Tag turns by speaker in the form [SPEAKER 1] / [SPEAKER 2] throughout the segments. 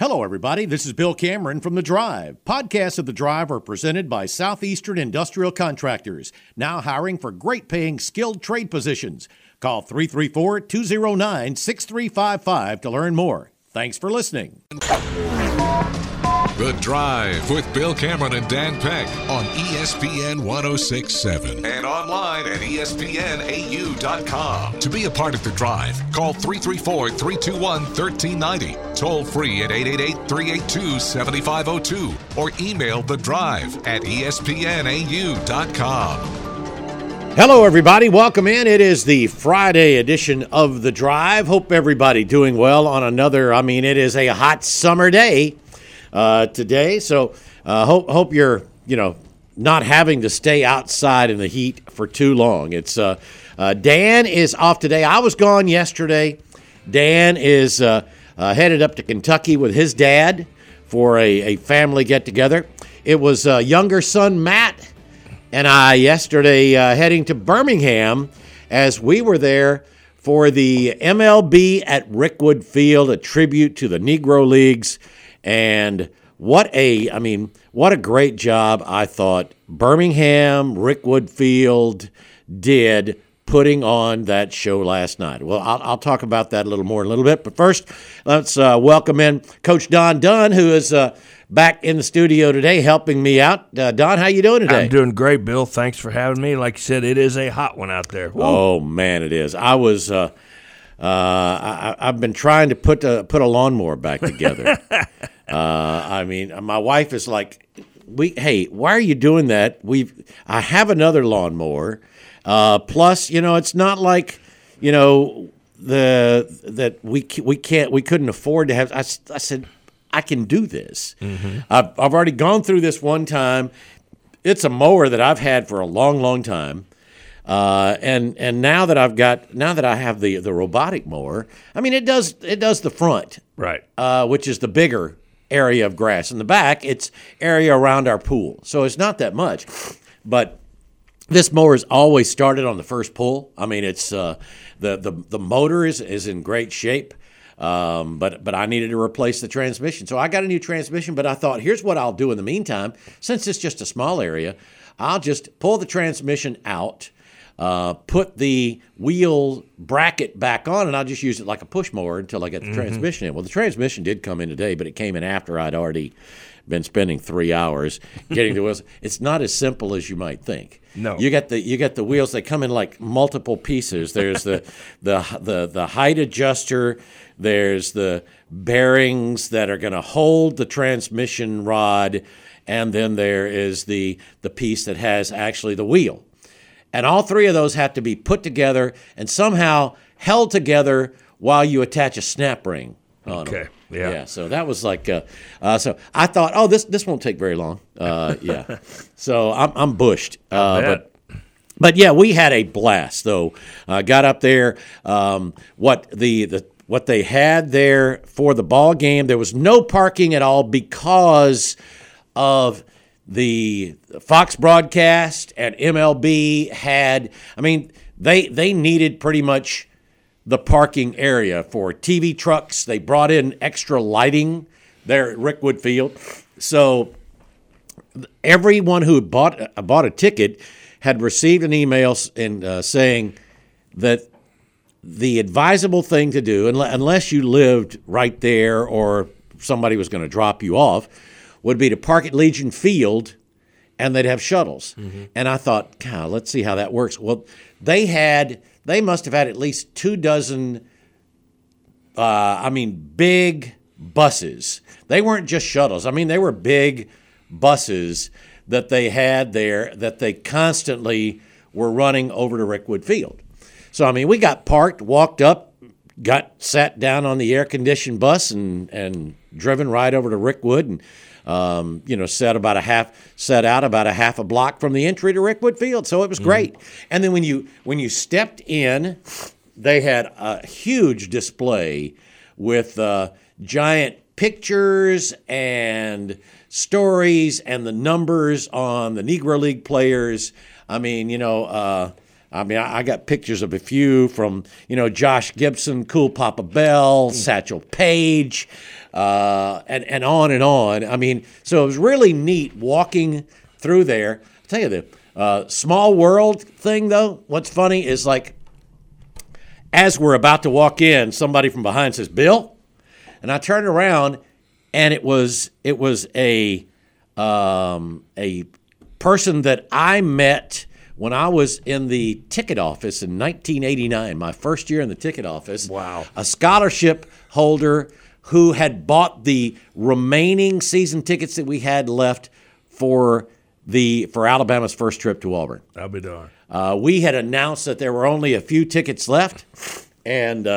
[SPEAKER 1] Hello, everybody. This is Bill Cameron from The Drive. Podcasts of The Drive are presented by Southeastern Industrial Contractors, now hiring for great-paying skilled trade positions. Call 334-209-6355 to learn more. Thanks for listening.
[SPEAKER 2] The Drive with Bill Cameron and Dan Peck on ESPN 106.7 and online at ESPNAU.com. To be a part of The Drive, call 334-321-1390, toll free at 888-382-7502, or email The Drive at ESPNAU.com.
[SPEAKER 1] Hello, everybody. Welcome in. It is the Friday edition of The Drive. Hope everybody doing well on another, it is a hot summer day today. So hope you're, not having to stay outside in the heat for too long. It's Dan is off today. I was gone yesterday. Dan is headed up to Kentucky with his dad for a family get-together. It was younger son Matt and I yesterday heading to Birmingham as we were there for the MLB at Rickwood Field, a tribute to the Negro Leagues. And what a great job I thought Birmingham Rickwood Field did putting on that show last night. Well, I'll talk about that a little more in a little bit. But first, let's welcome in Coach Don Dunn, who is back in the studio today helping me out. Don, how you doing today?
[SPEAKER 3] I'm doing great, Bill. Thanks for having me. Like you said, it is a hot one out there. Woo.
[SPEAKER 1] Oh, man, it is. I was I've been trying to put a lawnmower back together. My wife is like, hey, why are you doing that? I have another lawnmower. Plus, it's not like, that we couldn't afford to have. I said, I can do this. Mm-hmm. I've already gone through this one time. It's a mower that I've had for a long, long time. And now that I have the robotic mower, it does the front,
[SPEAKER 3] right?
[SPEAKER 1] Which is the bigger area of grass. In the back, it's area around our pool, so it's not that much. But this mower is always started on the first pull. It's the motor is in great shape. But I needed to replace the transmission, so I got a new transmission. But I thought, here's what I'll do in the meantime. Since it's just a small area, I'll just pull the transmission out. Put the wheel bracket back on, and I'll just use it like a push mower until I get the transmission in. Well, the transmission did come in today, but it came in after I'd already been spending 3 hours getting the wheels. It's not as simple as you might think.
[SPEAKER 3] No,
[SPEAKER 1] you get the wheels. They come in like multiple pieces. There's the height adjuster. There's the bearings that are going to hold the transmission rod, and then there is the piece that has actually the wheel. And all three of those have to be put together and somehow held together while you attach a snap ring on them.
[SPEAKER 3] Yeah.
[SPEAKER 1] So that was like, so I thought, this won't take very long. Yeah. So I'm bushed. But yeah, we had a blast though. Got up there. What they had there for the ball game, there was no parking at all because of the Fox broadcast, and MLB had, they needed pretty much the parking area for TV trucks. They brought in extra lighting there at Rickwood Field. So everyone who bought a ticket had received an email saying that the advisable thing to do, unless you lived right there or somebody was going to drop you off, would be to park at Legion Field, and they'd have shuttles. Mm-hmm. And I thought, God, let's see how that works. Well, they must have had at least 24, big buses. They weren't just shuttles. They were big buses that they had there that they constantly were running over to Rickwood Field. So, we got parked, walked up, sat down on the air-conditioned bus and driven right over to Rickwood and set out about a half a block from the entry to Rickwood Field. So it was great. And then when you stepped in, they had a huge display with giant pictures and stories and the numbers on the Negro League players. I mean, I got pictures of a few from, Josh Gibson, Cool Papa Bell, Satchel Paige, and on and on. I mean, so it was really neat walking through there. I'll tell you the small world thing, though. What's funny is, like, as we're about to walk in, somebody from behind says, "Bill," and I turn around, and it was a person that I met when I was in the ticket office in 1989, my first year in the ticket office.
[SPEAKER 3] Wow.
[SPEAKER 1] A scholarship holder who had bought the remaining season tickets that we had left for Alabama's first trip to Auburn.
[SPEAKER 3] I'll be darned.
[SPEAKER 1] We had announced that there were only a few tickets left, and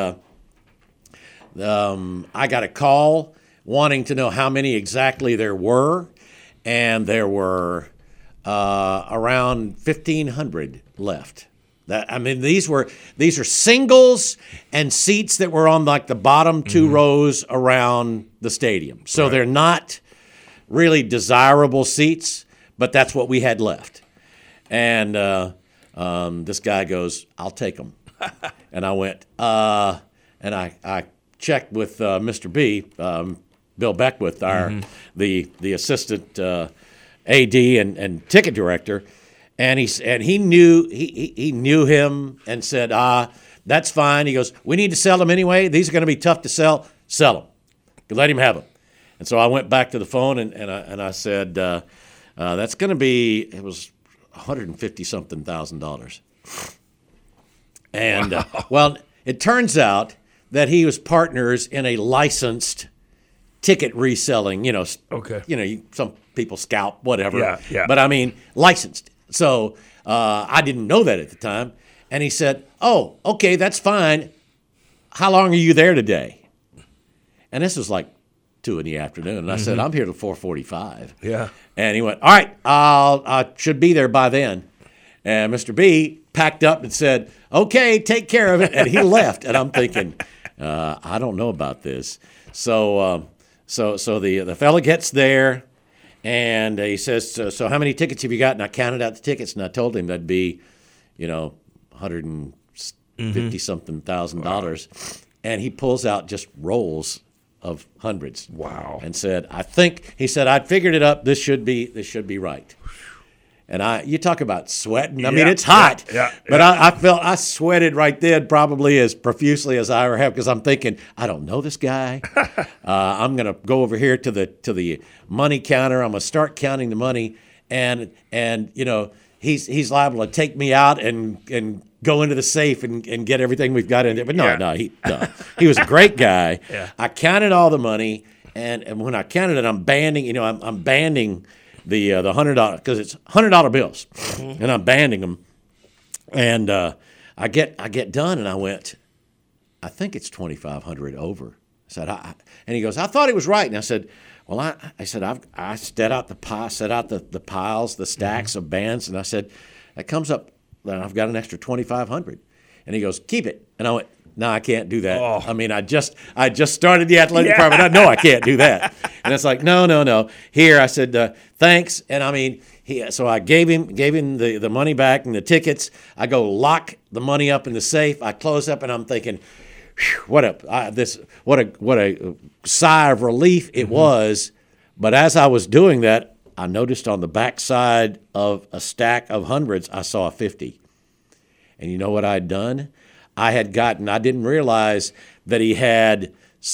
[SPEAKER 1] I got a call wanting to know how many exactly there were, and there were around 1,500 left. These are singles and seats that were on like the bottom two rows around the stadium. So They're not really desirable seats, but that's what we had left. And this guy goes, "I'll take them." And I went, and I checked with Mr. B, Bill Beckwith, the assistant AD and ticket director, and he knew him and said, "That's fine." He goes, "We need to sell them anyway. These are going to be tough to sell. Sell them. Let him have them." And so I went back to the phone and I said, "That's going to be." It was $150-something thousand. And
[SPEAKER 3] wow.
[SPEAKER 1] Well, it turns out that he was partners in a licensed ticket reselling.
[SPEAKER 3] Okay.
[SPEAKER 1] Some people scalp, whatever.
[SPEAKER 3] Yeah.
[SPEAKER 1] But I mean, licensed. So I didn't know that at the time. And he said, "Oh, okay, that's fine. How long are you there today?" And this was like 2 p.m. And I said, "I'm here till 4:45.
[SPEAKER 3] Yeah.
[SPEAKER 1] And he went, "All right, I should be there by then." And Mr. B packed up and said, "Okay, take care of it." And he left. And I'm thinking, I don't know about this. So the fella gets there, and he says, "So how many tickets have you got?" And I counted out the tickets, and I told him that'd be, $150-something thousand. And he pulls out just rolls of hundreds.
[SPEAKER 3] Wow.
[SPEAKER 1] And said, "I figured it up. This should be right." And you talk about sweating. I mean, it's hot.
[SPEAKER 3] Yeah.
[SPEAKER 1] But I felt I sweated right then, probably as profusely as I ever have, because I'm thinking, I don't know this guy. I'm going to go over here to the money counter. I'm going to start counting the money, and he's liable to take me out and go into the safe and get everything we've got in there. But no, he was a great guy.
[SPEAKER 3] Yeah.
[SPEAKER 1] I counted all the money, and when I counted it, I'm banding. I'm banding the $100 because it's $100 bills, and I'm banding them. And I get done, and I went, "I think it's 2,500 over." I said, and he goes, "I thought it was right." And I said, "Well, I said I set out the piles, the stacks of bands," and I said, "That comes up. I've got an extra 2,500." And he goes, "Keep it." And I went, "No, I can't do that.
[SPEAKER 3] Oh.
[SPEAKER 1] I mean, I just started the athletic department. I know I can't do that." And it's like, no. Here, I said, "Thanks." And I mean, so I gave him the money back and the tickets. I go lock the money up in the safe. I close up, and I'm thinking, what a sigh of relief it was. But as I was doing that, I noticed on the back side of a stack of hundreds, I saw a 50. And you know what I'd done? I didn't realize that he had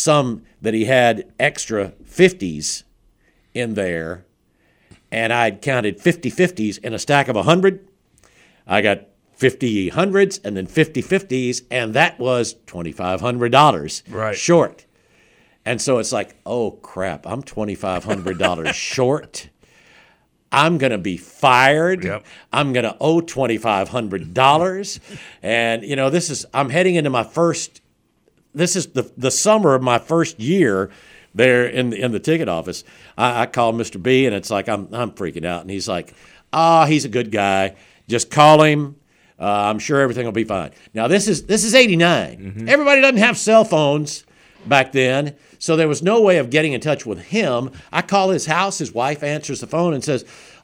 [SPEAKER 1] extra 50s in there, and I'd counted 50 50s in a stack of 100. I got 50 hundreds and then 50 50s, and that was $2,500 short. And so it's like, oh crap, I'm $2,500 short. I'm going to be fired.
[SPEAKER 3] Yep.
[SPEAKER 1] I'm going to owe $2,500. And, I'm heading into this is the summer of my first year there in the ticket office. I called Mr. B, and it's like, I'm freaking out. And he's like, he's a good guy. Just call him. I'm sure everything will be fine. Now, this is 89. Mm-hmm. Everybody doesn't have cell phones back then, so there was no way of getting in touch with him. I call his house. His wife answers the phone and says,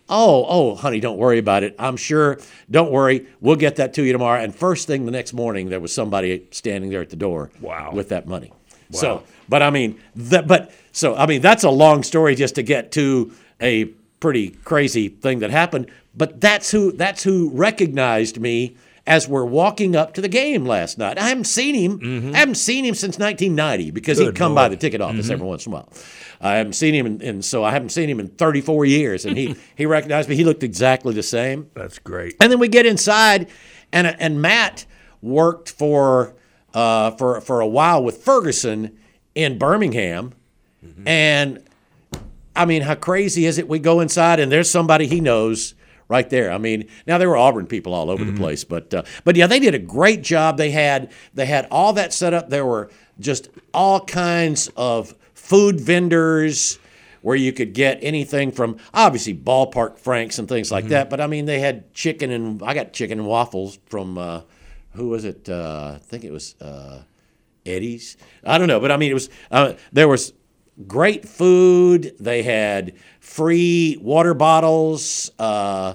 [SPEAKER 1] Oh, honey, don't worry about it. I'm sure. Don't worry. We'll get that to you tomorrow. And first thing the next morning, there was somebody standing there at the door with that money.
[SPEAKER 3] Wow.
[SPEAKER 1] So, but I mean, that's a long story just to get to a pretty crazy thing that happened. But that's who recognized me as we're walking up to the game last night. I haven't seen him. I haven't seen him since 1990 because he'd come by the ticket office every once in a while. I haven't seen him, and so I haven't seen him in 34 years. And he recognized me. He looked exactly the same.
[SPEAKER 3] That's great.
[SPEAKER 1] And then we get inside, and Matt worked for a while with Ferguson in Birmingham, and I mean, how crazy is it? We go inside, and there's somebody he knows right there. I mean, now there were Auburn people all over the place, but yeah, they did a great job. They had all that set up. There were just all kinds of food vendors where you could get anything from obviously ballpark franks and things like that. But I mean, they had chicken, and I got chicken and waffles from who was it? I think it was Eddie's. I don't know, but I mean, it was there was great food. They had free water bottles. So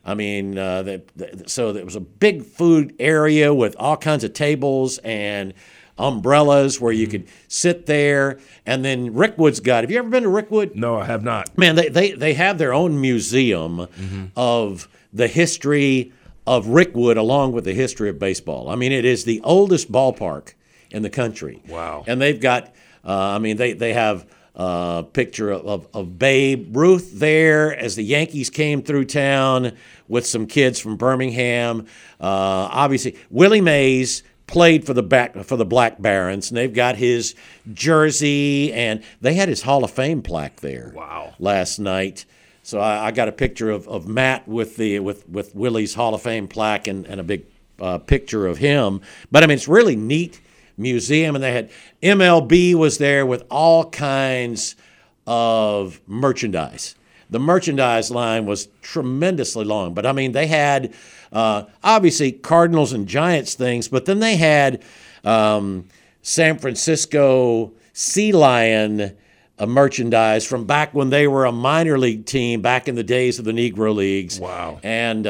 [SPEAKER 1] there was a big food area with all kinds of tables and umbrellas where you could sit there. And then Rickwood's got. Have you ever been to Rickwood?
[SPEAKER 3] No, I have not.
[SPEAKER 1] Man, they have their own museum of the history of Rickwood along with the history of baseball. I mean, it is the oldest ballpark in the country.
[SPEAKER 3] Wow.
[SPEAKER 1] And they've got, they have a picture of Babe Ruth there as the Yankees came through town with some kids from Birmingham. Obviously, Willie Mays played for the Black Barons, and they've got his jersey, and they had his Hall of Fame plaque there.
[SPEAKER 3] Wow.
[SPEAKER 1] Last night. So I got a picture of Matt with Willie's Hall of Fame plaque and a big picture of him. But I mean, it's really neat museum, and they had MLB was there with all kinds of merchandise. The merchandise line was tremendously long, but I mean, they had obviously Cardinals and Giants things, but then they had San Francisco Sea Lion merchandise from back when they were a minor league team back in the days of the Negro Leagues.
[SPEAKER 3] Wow.
[SPEAKER 1] And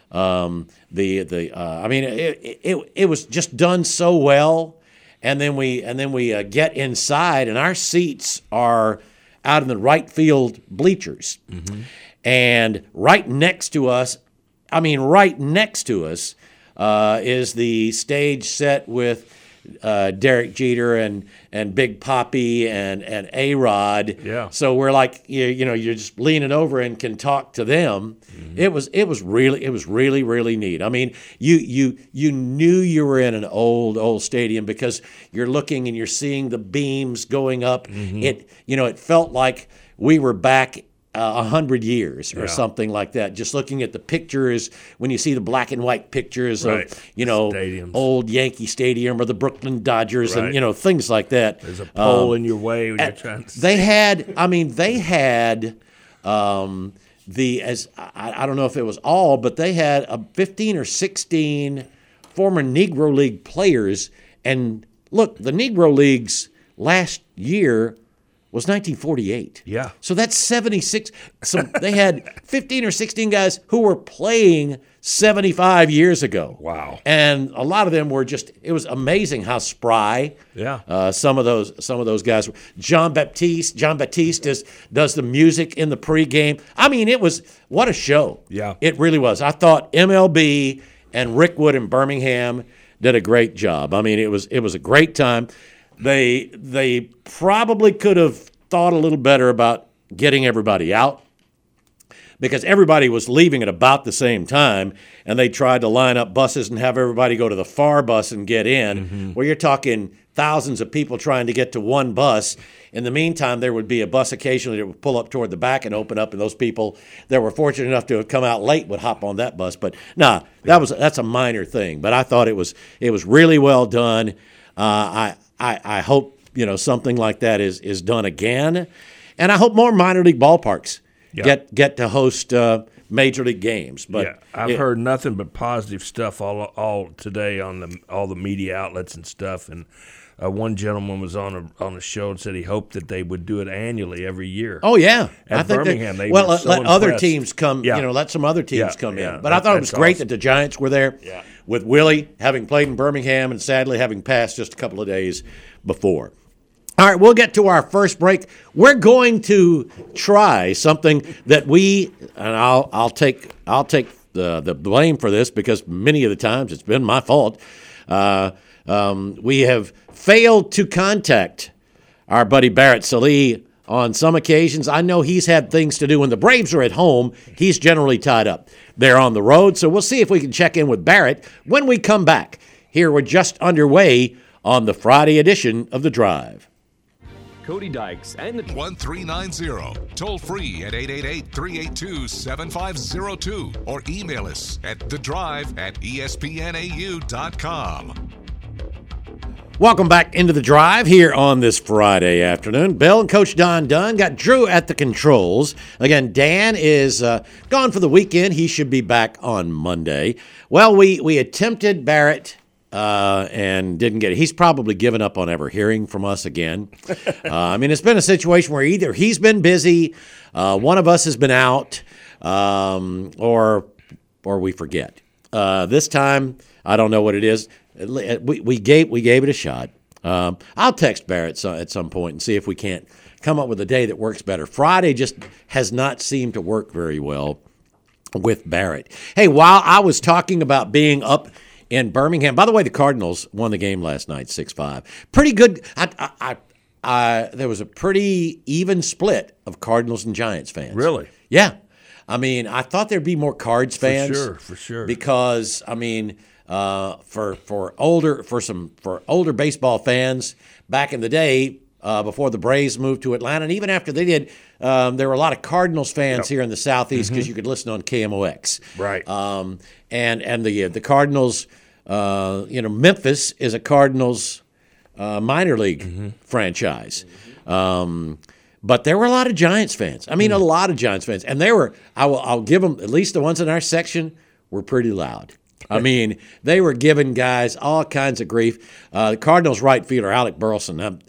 [SPEAKER 1] it was just done so well. And then we get inside, and our seats are out in the right field bleachers. And right next to us is the stage set with Derek Jeter and Big Papi and A-Rod.
[SPEAKER 3] Yeah.
[SPEAKER 1] So we're like, you're just leaning over and can talk to them. It was really, really neat. I mean, you knew you were in an old stadium because you're looking and you're seeing the beams going up. It felt like we were back 100 years or something like that. Just looking at the pictures, when you see the black and white pictures of,
[SPEAKER 3] Stadiums.
[SPEAKER 1] Old Yankee Stadium or the Brooklyn Dodgers and, things like that.
[SPEAKER 3] There's a pole in your way when you're trying to see.
[SPEAKER 1] They had I don't know if it was all, but they had 15 or 16 former Negro League players. And look, the Negro Leagues last year was 1948.
[SPEAKER 3] Yeah. So
[SPEAKER 1] that's 76. So they had 15 or 16 guys who were playing 75 years ago.
[SPEAKER 3] Wow.
[SPEAKER 1] And a lot of them were it was amazing how spry some of those guys were. John Baptiste does the music in the pregame. I mean, what a show.
[SPEAKER 3] Yeah.
[SPEAKER 1] It really was. I thought MLB and Rickwood and Birmingham did a great job. I mean, it was a great time. They probably could have thought a little better about getting everybody out because everybody was leaving at about the same time, and they tried to line up buses and have everybody go to the far bus and get in, where you're talking thousands of people trying to get to one bus. In the meantime, there would be a bus occasionally that would pull up toward the back and open up, and those people that were fortunate enough to have come out late would hop on that bus. But that's a minor thing. But I thought it was really well done. I hope something like that is done again, and I hope more minor league ballparks get to host major league games. But
[SPEAKER 3] I've heard nothing but positive stuff all today on all the media outlets and stuff, and One gentleman was on a show and said he hoped that they would do it annually every year.
[SPEAKER 1] Oh yeah,
[SPEAKER 3] At
[SPEAKER 1] I think
[SPEAKER 3] Birmingham, they
[SPEAKER 1] well
[SPEAKER 3] were so
[SPEAKER 1] let other
[SPEAKER 3] impressed.
[SPEAKER 1] teams come.
[SPEAKER 3] Yeah.
[SPEAKER 1] Let some other teams
[SPEAKER 3] Yeah,
[SPEAKER 1] come
[SPEAKER 3] yeah,
[SPEAKER 1] in. But I thought it was
[SPEAKER 3] that's
[SPEAKER 1] great
[SPEAKER 3] awesome.
[SPEAKER 1] that the Giants were there.
[SPEAKER 3] Yeah.
[SPEAKER 1] With Willie having played in Birmingham and sadly having passed just a couple of days before. All right, we'll get to our first break. We're going to try something that I'll take the blame for this because many of the times it's been my fault. We have failed to contact our buddy Barrett Sallee on some occasions. I know he's had things to do. When the Braves are at home, he's generally tied up. They're on the road, so we'll see if we can check in with Barrett when we come back. Here we're just underway on the Friday edition of The Drive.
[SPEAKER 4] Cody Dykes and the
[SPEAKER 2] 1390. Toll free at 888-382-7502 or email us at thedrive@espnau.com.
[SPEAKER 1] Welcome back into The Drive here on this Friday afternoon. Bill and Coach Don Dunn got Drew at the controls. Again, Dan is gone for the weekend. He should be back on Monday. Well, we attempted Barrett and didn't get it. He's probably given up on ever hearing from us again. It's been a situation where either he's been busy, one of us has been out, or we forget. This time, I don't know what it is. We gave it a shot. I'll text Barrett at some point and see if we can't come up with a day that works better. Friday just has not seemed to work very well with Barrett. Hey, while I was talking about being up in Birmingham, by the way, the Cardinals won the game last night, 6-5. Pretty good. There was a pretty even split of Cardinals and Giants fans.
[SPEAKER 3] Really?
[SPEAKER 1] Yeah. I thought there'd be more Cards fans.
[SPEAKER 3] For sure.
[SPEAKER 1] Because for older baseball fans back in the day, before the Braves moved to Atlanta, and even after they did, there were a lot of Cardinals fans here in the Southeast because you could listen on KMOX.
[SPEAKER 3] Right.
[SPEAKER 1] And the Cardinals, Memphis is a Cardinals minor league franchise. But there were a lot of Giants fans. A lot of Giants fans. And they were, I'll give them, at least the ones in our section were pretty loud. They were giving guys all kinds of grief. The Cardinals right fielder, Alec Burleson,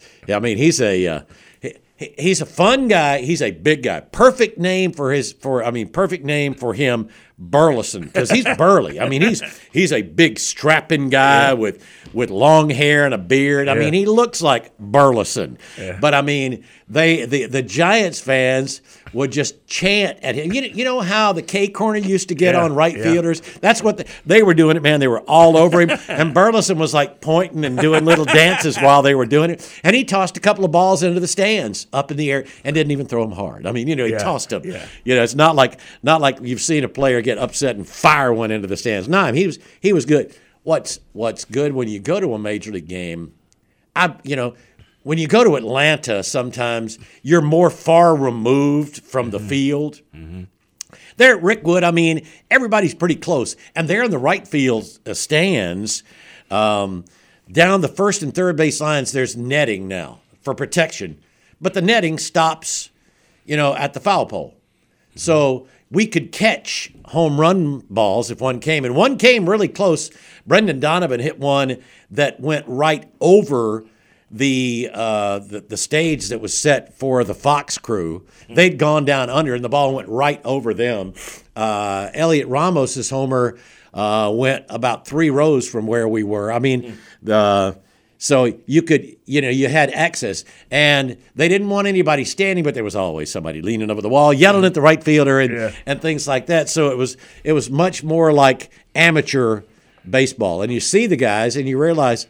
[SPEAKER 1] he's a fun guy. He's a big guy. Perfect name for him, Burleson, because he's burly. He's a big strapping guy with long hair and a beard. He looks like Burleson. Yeah. But the Giants fans would just chant at him. You know how the K corner used to get on right fielders? That's what they were doing it, man. They were all over him. And Burleson was like pointing and doing little dances while they were doing it. And he tossed a couple of balls into the stands up in the air and didn't even throw them hard. He tossed them. Yeah. It's not like you've seen a player get upset and fire one into the stands. No, he was good. What's good when you go to a major league game, when you go to Atlanta, sometimes you're more far removed from the field. Mm-hmm. There at Rickwood, everybody's pretty close. And there in the right field stands, down the first and third base lines, there's netting now for protection. But the netting stops, at the foul pole. Mm-hmm. So we could catch home run balls if one came. And one came really close. Brendan Donovan hit one that went right over the stage that was set for the Fox crew. They'd gone down under, and the ball went right over them. Elliot Ramos's homer went about 3 rows from where we were. So you could, you had access, and they didn't want anybody standing, but there was always somebody leaning over the wall, yelling at the right fielder and things like that. So it was much more like amateur baseball. And you see the guys, and you realize,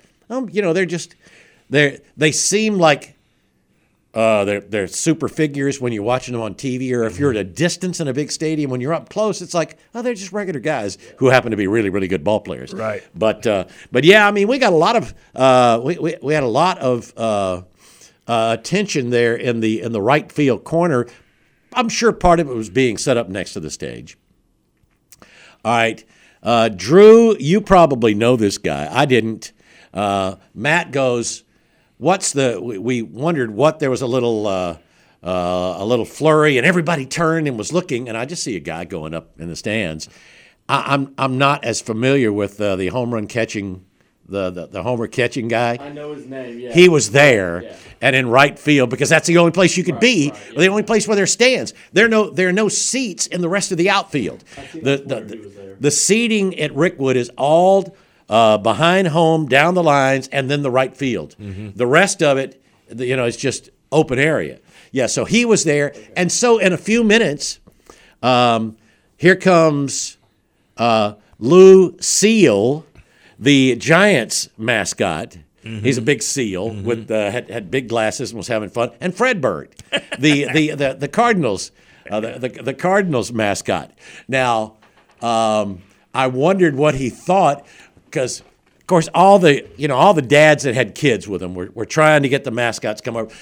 [SPEAKER 1] they seem like they're super figures when you're watching them on TV, or if you're at a distance in a big stadium. When you're up close, it's like, they're just regular guys who happen to be really, really good ball players.
[SPEAKER 3] Right.
[SPEAKER 1] But yeah, we got a lot of we had a lot of attention there in the right field corner. I'm sure part of it was being set up next to the stage. All right, Drew, you probably know this guy. I didn't. Matt goes, we wondered what there was a little flurry, and everybody turned and was looking, and I just see a guy going up in the stands. I'm not as familiar with the home run catching the homer catching guy.
[SPEAKER 5] I know his name. Yeah.
[SPEAKER 1] He was there and in right field because that's the only place you could be. The only place where there are stands. There are no seats in the rest of the outfield. The seating at Rickwood is all behind home, down the lines, and then the right field. The rest of it, is just open area. Yeah, so he was there. And so in a few minutes, here comes Lou Seal, the Giants mascot. He's a big seal with had big glasses and was having fun. And Fred Bird, the Cardinals, the Cardinals mascot. Now, I wondered what he thought because, of course, all the dads that had kids with them were trying to get the mascots to come over.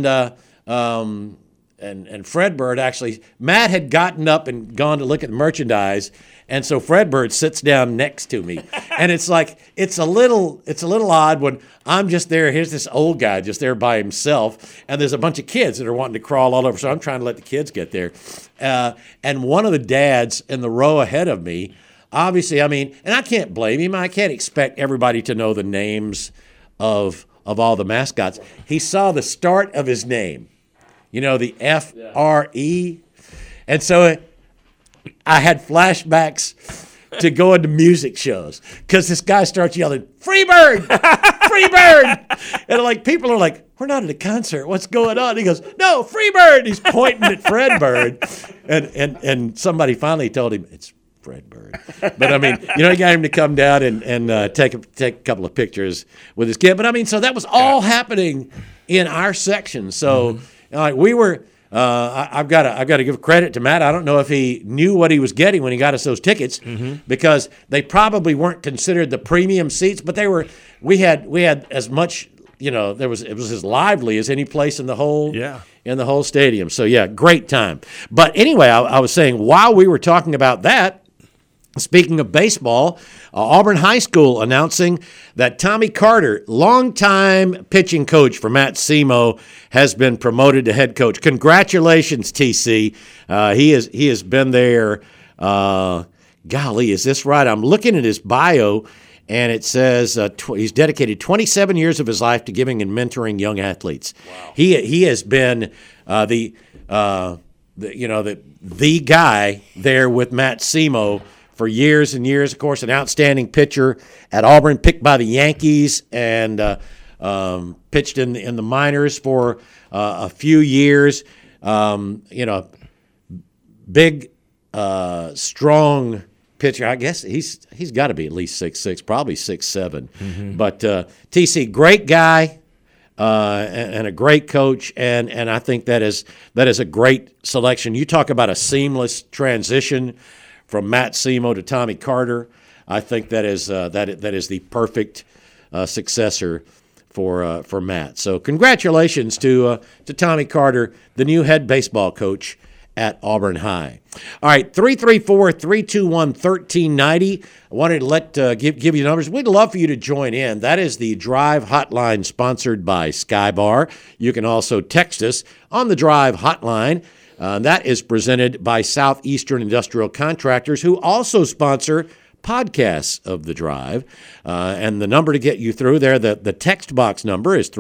[SPEAKER 1] And Fred Bird actually, Matt had gotten up and gone to look at the merchandise, and so Fred Bird sits down next to me, and it's like it's a little odd when I'm just there. Here's this old guy just there by himself, and there's a bunch of kids that are wanting to crawl all over. So I'm trying to let the kids get there, and one of the dads in the row ahead of me, obviously, and I can't blame him. I can't expect everybody to know the names of all the mascots. He saw the start of his name. The F-R-E. And so I had flashbacks to going to music shows because this guy starts yelling, "Freebird! Freebird!" And people are like, "We're not at a concert. What's going on?" He goes, "No, Freebird!" He's pointing at Fred Bird. And somebody finally told him, "It's Fred Bird." But he got him to come down and take a couple of pictures with his kid. But so that was all happening in our section. So we were. I've got to give credit to Matt. I don't know if he knew what he was getting when he got us those tickets because they probably weren't considered the premium seats, but they were. We had as much. It was as lively as any place in the whole stadium. So yeah, great time. But anyway, I was saying while we were talking about that. Speaking of baseball, Auburn High School announcing that Tommy Carter, longtime pitching coach for Matt Semo, has been promoted to head coach. Congratulations, TC. He has been there. Golly, is this right? I'm looking at his bio, and it says he's dedicated 27 years of his life to giving and mentoring young athletes. Wow. He has been the guy there with Matt Semo for years and years. Of course, an outstanding pitcher at Auburn, picked by the Yankees, and pitched in the minors for a few years. Big, strong pitcher. I guess he's got to be at least 6'6", probably 6'7". But TC, great guy. And a great coach, and I think that is a great selection. You talk about a seamless transition from Matt Semo to Tommy Carter. I think that is the perfect successor for Matt. So congratulations to Tommy Carter, the new head baseball coach at Auburn High. All right, 334-321-1390. I wanted to give you numbers. We'd love for you to join in. That is the Drive Hotline sponsored by Skybar. You can also text us on the Drive Hotline. That is presented by Southeastern Industrial Contractors, who also sponsor podcasts of The Drive. And the number to get you through there, the text box number is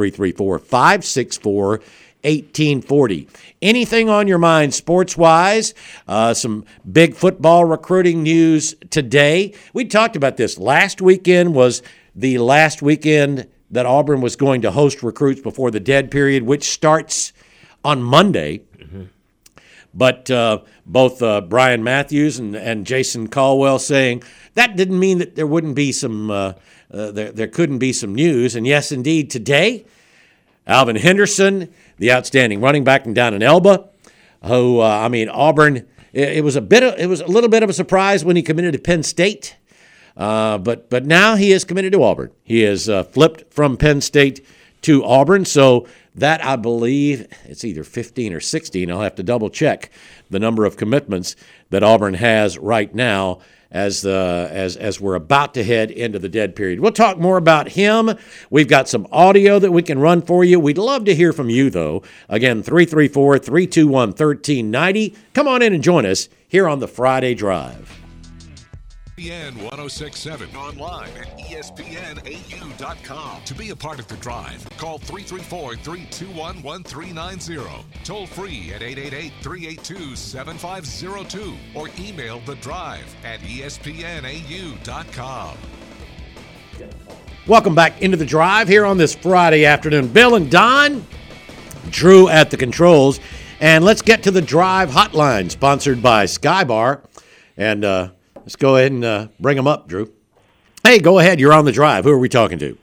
[SPEAKER 1] 334-564-1840. Anything on your mind sports-wise? Some big football recruiting news today. We talked about this. Last weekend was the last weekend that Auburn was going to host recruits before the dead period, which starts on Monday. But both Brian Matthews and Jason Caldwell saying that didn't mean that there wouldn't be some there couldn't be some news. And yes, indeed, today, Alvin Henderson, the outstanding running back from down in Elba, who Auburn. It was a little bit of a surprise when he committed to Penn State, but now he is committed to Auburn. He has flipped from Penn State to Auburn, so. That, I believe, it's either 15 or 16. I'll have to double-check the number of commitments that Auburn has right now as we're about to head into the dead period. We'll talk more about him. We've got some audio that we can run for you. We'd love to hear from you, though. Again, 334-321-1390. Come on in and join us here on the Friday Drive.
[SPEAKER 2] ESPN 1067 online at espnau.com. To be a part of the drive, call 334-321-1390. Toll free at 888-382-7502 or email the drive at espnau.com.
[SPEAKER 1] Welcome back into the drive here on this Friday afternoon. Bill and Don, Drew at the controls. And let's get to the drive hotline, sponsored by Skybar. And let's go ahead and bring them up, Drew. Hey, go ahead. You're on the drive. Who are we talking to?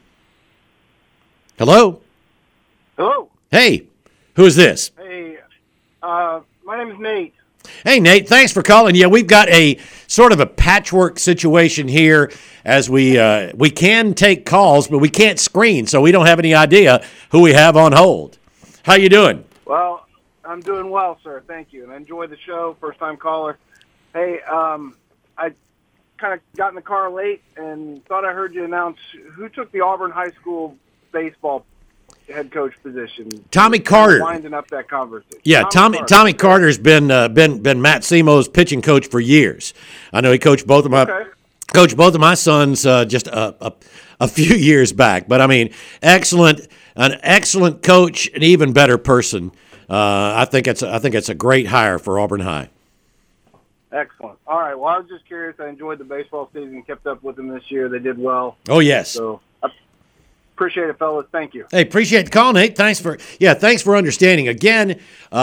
[SPEAKER 1] Hello?
[SPEAKER 5] Hello.
[SPEAKER 1] Hey, who is this?
[SPEAKER 5] Hey, my name is Nate.
[SPEAKER 1] Hey, Nate, thanks for calling. Yeah, we've got a sort of a patchwork situation here as we can take calls, but we can't screen, so we don't have any idea who we have on hold. How you doing?
[SPEAKER 5] Well, I'm doing well, sir. Thank you. And I enjoy the show. First-time caller. Hey, I kind of got in the car late and thought I heard you announce who took the Auburn High School baseball head coach position.
[SPEAKER 1] Tommy Carter.
[SPEAKER 5] Winding up that conversation.
[SPEAKER 1] Yeah, Tommy Carter's been Matt Semo's pitching coach for years. I know he coached both of my sons just a few years back. But I mean, an excellent coach, an even better person. I think it's a great hire for Auburn High.
[SPEAKER 5] Excellent. All right. Well, I was just curious. I enjoyed the baseball season. Kept up with them this year. They did well.
[SPEAKER 1] Oh yes.
[SPEAKER 5] So appreciate it, fellas. Thank you.
[SPEAKER 1] Hey, appreciate the call, Nate. Thanks for understanding. Again,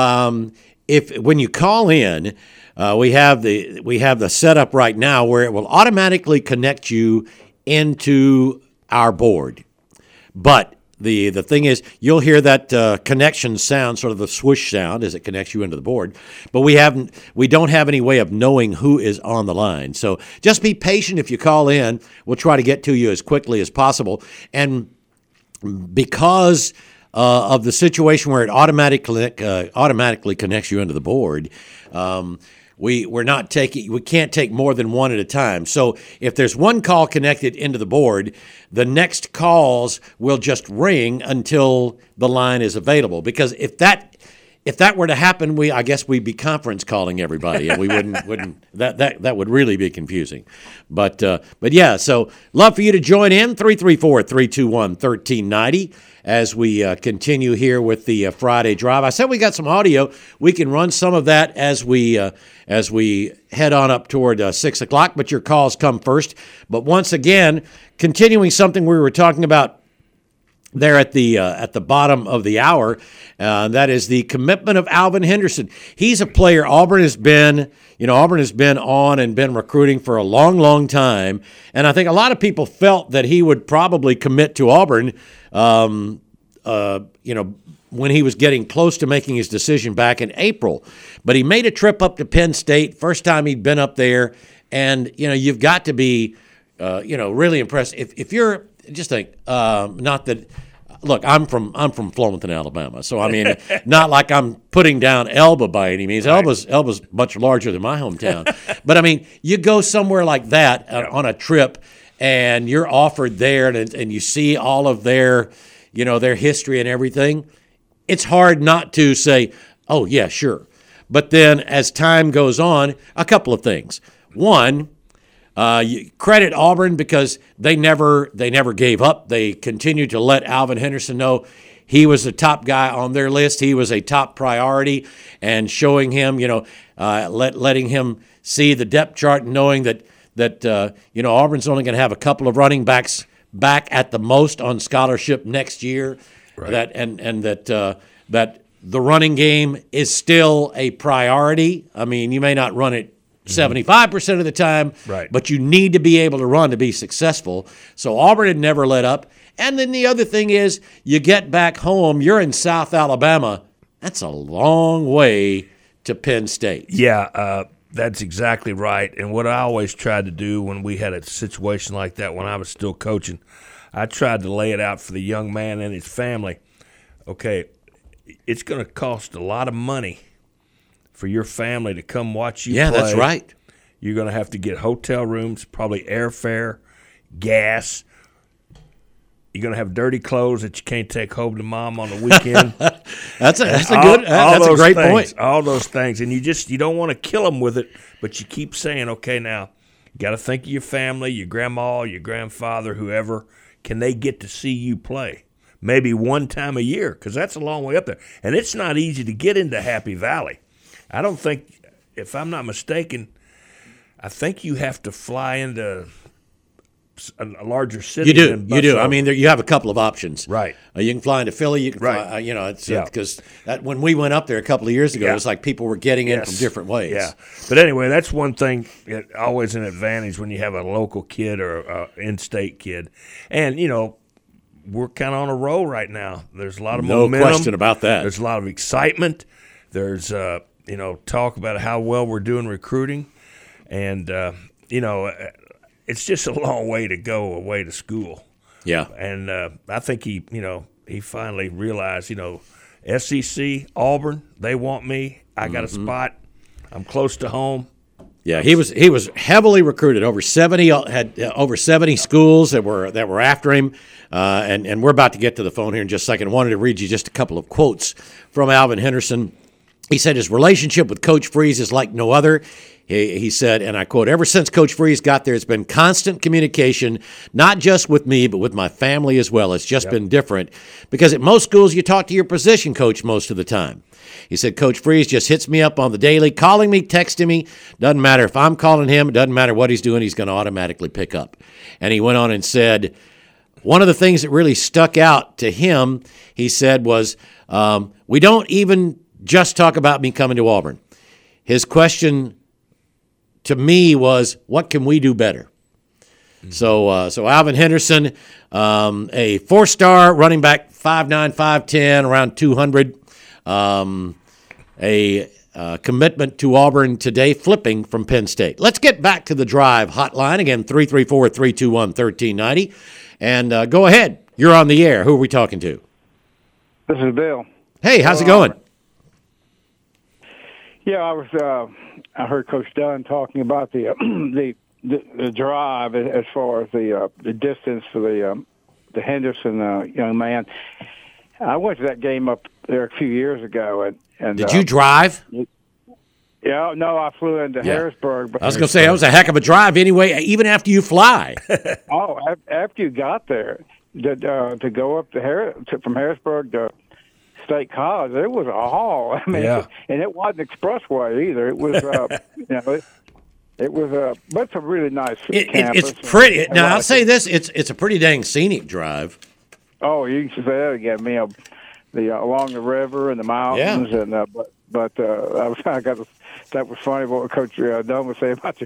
[SPEAKER 1] if when you call in, we have the setup right now where it will automatically connect you into our board. But the thing is, you'll hear that connection sound, sort of the swoosh sound as it connects you into the board. But we don't have any way of knowing who is on the line. So just be patient if you call in. We'll try to get to you as quickly as possible. And because of the situation where it automatically connects you into the board, we can't take more than one at a time. So if there's one call connected into the board, the next calls will just ring until the line is available. Because if that were to happen, I guess we'd be conference calling everybody, and we wouldn't that would really be confusing. But yeah, so love for you to join in 334-321-1390 as we continue here with the Friday drive. I said we got some audio. We can run some of that as we head on up toward 6 o'clock. But your calls come first. But once again, continuing something we were talking about there at the bottom of the hour, that is the commitment of Alvin Henderson. He's a player Auburn has been on and been recruiting for a long, long time, and I think a lot of people felt that he would probably commit to Auburn, when he was getting close to making his decision back in April. But he made a trip up to Penn State, first time he'd been up there, and you've got to be really impressed if you're. Just think, not that. Look, I'm from Flomaton, Alabama, so I mean, not like I'm putting down Elba by any means. Right. Elba's much larger than my hometown, but I mean, you go somewhere like that on a trip, and you're offered there, and you see all of their history and everything. It's hard not to say, "Oh yeah, sure," but then as time goes on, a couple of things. One. You credit Auburn because they never gave up. They continued to let Alvin Henderson know he was the top guy on their list. He was a top priority, and showing him, letting him see the depth chart, and knowing that Auburn's only going to have a couple of running backs back at the most on scholarship next year. Right. That the running game is still a priority. I mean, you may not run it 75% of the time, right, but you need to be able to run to be successful. So Auburn had never let up. And then the other thing is, you get back home, you're in South Alabama. That's a long way to Penn State.
[SPEAKER 3] Yeah, that's exactly right. And what I always tried to do when we had a situation like that when I was still coaching, I tried to lay it out for the young man and his family. Okay, it's going to cost a lot of money for your family to come watch you play.
[SPEAKER 1] Yeah, that's right.
[SPEAKER 3] You're going to have to get hotel rooms, probably airfare, gas. You're going to have dirty clothes that you can't take home to mom on the weekend.
[SPEAKER 1] That's a great point.
[SPEAKER 3] All those things. And you don't want to kill them with it, but you keep saying, okay, now, You got to think of your family, your grandma, your grandfather, whoever. Can they get to see you play? Maybe one time a year, because that's a long way up there. And it's not easy to get into Happy Valley. I don't think, if I'm not mistaken, I think you have to fly into a larger city.
[SPEAKER 1] You do. I mean, you have a couple of options.
[SPEAKER 3] Right.
[SPEAKER 1] You can fly into Philly. You can fly, it's because when we went up there a couple of years ago, it was like people were getting in from different ways.
[SPEAKER 3] Yeah. But anyway, that's one thing, always an advantage when you have a local kid or an in-state kid. And, we're kind of on a roll right now. There's a lot of momentum.
[SPEAKER 1] No question about that.
[SPEAKER 3] There's a lot of excitement. There's, talk about how well we're doing recruiting. And, it's just a long way to go away to school.
[SPEAKER 1] Yeah.
[SPEAKER 3] And I think he finally realized, SEC, Auburn, they want me. I got a spot. I'm close to home.
[SPEAKER 1] Yeah, he was heavily recruited. Over 70 schools that were after him, and we're about to get to the phone here in just a second. I wanted to read you just a couple of quotes from Alvin Henderson. He said his relationship with Coach Freeze is like no other. He said, and I quote, "Ever since Coach Freeze got there, it's been constant communication, not just with me, but with my family as well. It's just been different because at most schools you talk to your position coach most of the time." He said, "Coach Freeze just hits me up on the daily, calling me, texting me. Doesn't matter if I'm calling him. It doesn't matter what he's doing. He's going to automatically pick up." And he went on and said, one of the things that really stuck out to him, he said, was, "We don't even just talk about me coming to Auburn. His question to me was, what can we do better?" So Alvin Henderson, a 4-star running back, 5'9", 5'10", around 200, a commitment to Auburn today, flipping from Penn State. Let's get back to the Drive hotline. Again, 334-321-1390. And go ahead. You're on the air. Who are we talking to?
[SPEAKER 6] This is Bill.
[SPEAKER 1] Hey, how's it going?
[SPEAKER 6] Yeah, I heard Coach Dunn talking about the drive as far as the distance for the Henderson young man. I went to that game up there a few years ago, and
[SPEAKER 1] did you drive?
[SPEAKER 6] Yeah, no, I flew into Harrisburg.
[SPEAKER 1] I was going to say that was a heck of a drive anyway, even after you fly.
[SPEAKER 6] Oh, after you got there, to go up from Harrisburg to State College, it was a haul. I mean, and it wasn't expressway either. It was, it was but it's a really nice campus.
[SPEAKER 1] It's pretty. Now I'll say this: it's a pretty dang scenic drive.
[SPEAKER 6] Oh, you can say that again. Along the river and the mountains, and that was funny what Coach Dunn was saying about you.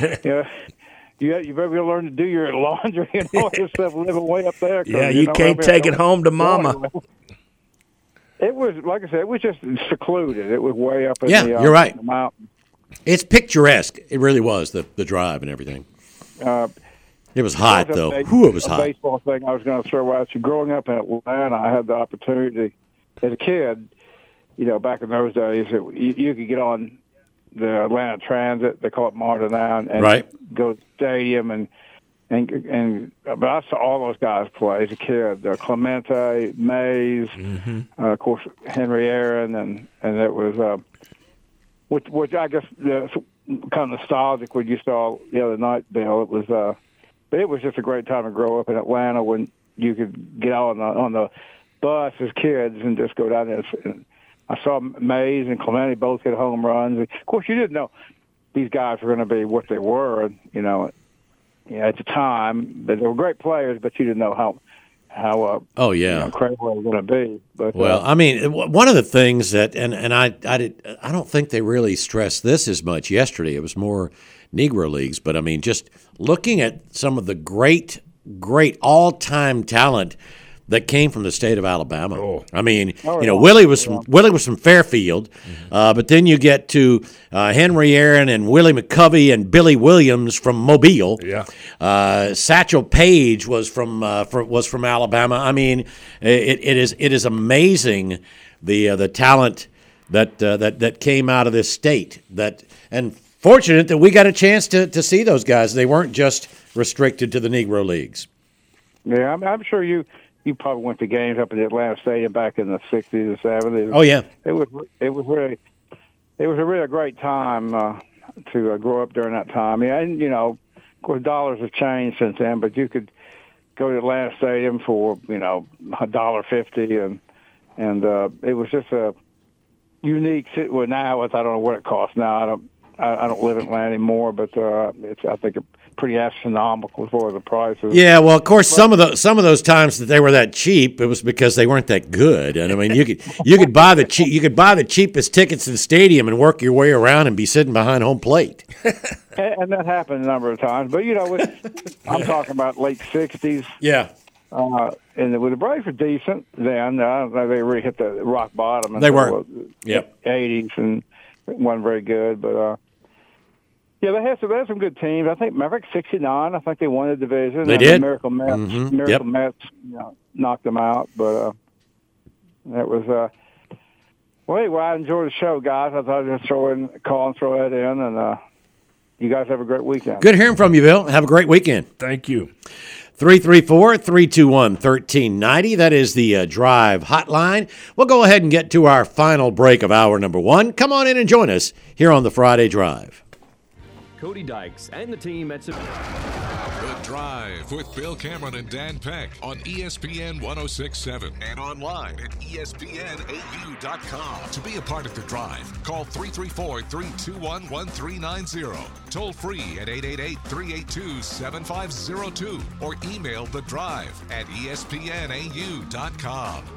[SPEAKER 6] You better learn to do your laundry and all this stuff living way up there.
[SPEAKER 3] Yeah, you can't take it home to Mama.
[SPEAKER 6] It was, like I said, it was just secluded. It was way up in
[SPEAKER 1] you're right.
[SPEAKER 6] The mountain.
[SPEAKER 1] It's picturesque. It really was, the drive and everything. It was hot, though. It was hot.
[SPEAKER 6] Baseball thing I was going to throw at you. Growing up in Atlanta, I had the opportunity as a kid, back in those days, you could get on the Atlanta Transit, they call it MARTA now, and go to the stadium but I saw all those guys play as a kid. Clemente, Mays, of course Henry Aaron, and it was which I guess kind of nostalgic when you saw the other night, Bill. It was but it was just a great time to grow up in Atlanta when you could get out on the bus as kids and just go down there. And I saw Mays and Clemente both hit home runs. Of course, you didn't know these guys were going to be what they were, at the time. But they were great players, but you didn't know how incredible they were going to be. But
[SPEAKER 1] I mean, one of the things that and I don't think they really stressed this as much yesterday. It was more Negro Leagues, but I mean, just looking at some of the great all-time talent that came from the state of Alabama.
[SPEAKER 3] Oh.
[SPEAKER 1] I mean, Willie was from Fairfield, but then you get to Henry Aaron and Willie McCovey and Billy Williams from Mobile.
[SPEAKER 3] Yeah.
[SPEAKER 1] Satchel Paige was from Alabama. I mean, it is amazing the talent that came out of this state. And fortunate that we got a chance to see those guys. They weren't just restricted to the Negro Leagues.
[SPEAKER 6] Yeah, I'm sure you probably went to games up at the Atlanta Stadium back in the 60s and 70s.
[SPEAKER 1] Oh yeah,
[SPEAKER 6] it was a really great time to grow up during that time. Yeah, and course, dollars have changed since then, but you could go to Atlanta Stadium for $1.50, and it was just a unique. Well, now I don't know what it costs now. I don't live in Atlanta anymore, but it's I think pretty astronomical for the prices.
[SPEAKER 1] Yeah, well, of course, some of those times that they were that cheap, it was because they weren't that good. And I mean, you could buy the cheapest tickets to the stadium and work your way around and be sitting behind home plate.
[SPEAKER 6] And that happened a number of times. But I'm talking about late '60s.
[SPEAKER 1] Yeah.
[SPEAKER 6] And the Braves were decent then. I don't know, they really hit the rock bottom.
[SPEAKER 1] They were. Yep.
[SPEAKER 6] '80s and wasn't very good, but. Yeah, they had some good teams. I think Maverick '69. I think they won the division.
[SPEAKER 1] They did.
[SPEAKER 6] Miracle Mets.
[SPEAKER 1] Mm-hmm.
[SPEAKER 6] Miracle Mets knocked them out. But that was. Well, I enjoyed the show, guys. I thought I'd just throw that in, and you guys have a great weekend.
[SPEAKER 1] Good hearing from you, Bill. Have a great weekend.
[SPEAKER 3] Thank you.
[SPEAKER 1] 334-321-1390. That is the Drive hotline. We'll go ahead and get to our final break of hour number 1. Come on in and join us here on the Friday Drive.
[SPEAKER 4] Cody Dykes and the team at
[SPEAKER 2] The Drive with Bill Cameron and Dan Peck on ESPN 106.7 and online at ESPNAU.com. To be a part of The Drive, call 334-321-1390. Toll free at 888-382-7502 or email The Drive at ESPNAU.com.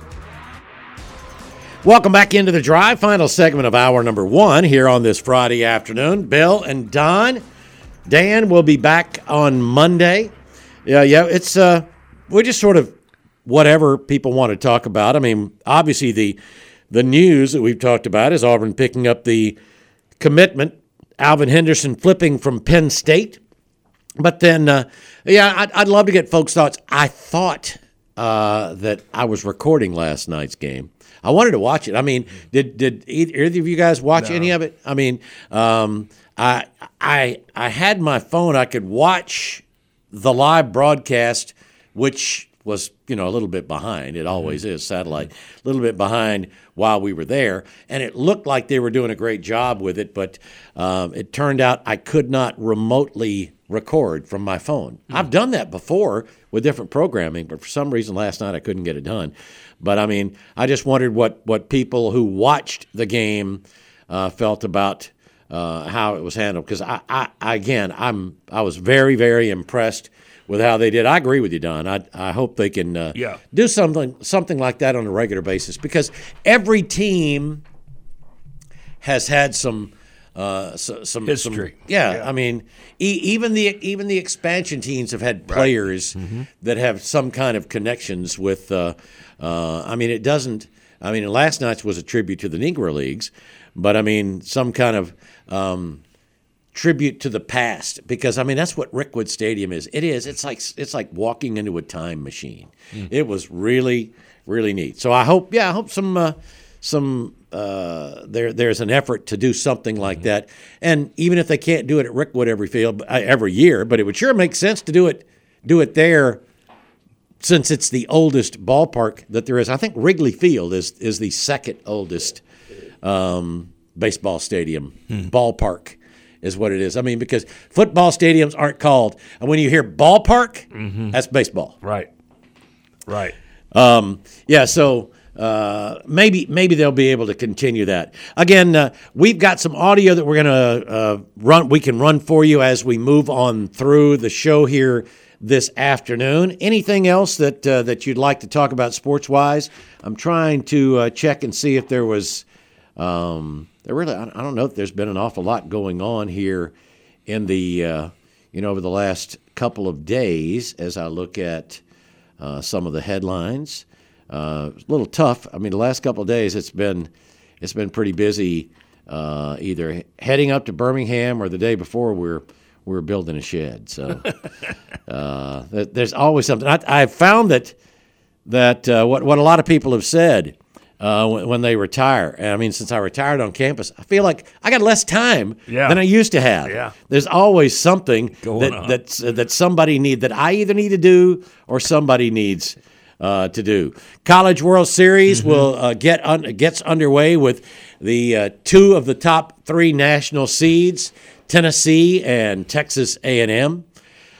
[SPEAKER 1] Welcome back into the Drive, final segment of hour number 1 here on this Friday afternoon. Bill and Don. Dan will be back on Monday. Yeah, it's we're just sort of whatever people want to talk about. I mean, obviously the news that we've talked about is Auburn picking up the commitment, Alvin Henderson flipping from Penn State. But then, I'd love to get folks' thoughts. I thought that I was recording last night's game. I wanted to watch it. I mean, did either of you guys watch any of it? I mean, I had my phone. I could watch the live broadcast, which was a little bit behind. It always is satellite, a little bit behind while we were there, and it looked like they were doing a great job with it. But it turned out I could not remotely record from my phone. I've done that before with different programming, but for some reason last night I couldn't get it done. But, I mean, I just wondered what people who watched the game felt about how it was handled. Because, I was very, very impressed with how they did. I agree with you, Don. I hope they can do something like that on a regular basis. Because every team has had some
[SPEAKER 3] history.
[SPEAKER 1] I mean, even the expansion teams have had players that have some kind of connections with. Last night's was a tribute to the Negro Leagues, but I mean some kind of tribute to the past, because I mean that's what Rickwood Stadium is. It is. It's like walking into a time machine. It was really, really neat. So I hope there's an effort to do something like that. And even if they can't do it at Rickwood every year, but it would sure make sense to do it there, since it's the oldest ballpark that there is. I think Wrigley Field is the second oldest baseball stadium. Ballpark is what it is. I mean, because football stadiums aren't called. And when you hear ballpark, that's baseball.
[SPEAKER 3] Right.
[SPEAKER 1] So maybe they'll be able to continue that. Again, we've got some audio that we're going to run. We can run for you as we move on through the show here this afternoon. Anything else that you'd like to talk about sports-wise? I'm trying to check and see if there was. I don't know if there's been an awful lot going on here in the over the last couple of days as I look at some of the headlines. A little tough. I mean, the last couple of days it's been pretty busy. Either heading up to Birmingham or the day before we're building a shed. So there's always something. I've found that what a lot of people have said when they retire. I mean, since I retired on campus, I feel like I got less time than I used to have.
[SPEAKER 3] Yeah.
[SPEAKER 1] There's always something that somebody that I either need to do or somebody needs to do. College World Series will gets underway with the two of the top 3 national seeds, Tennessee and Texas A&M.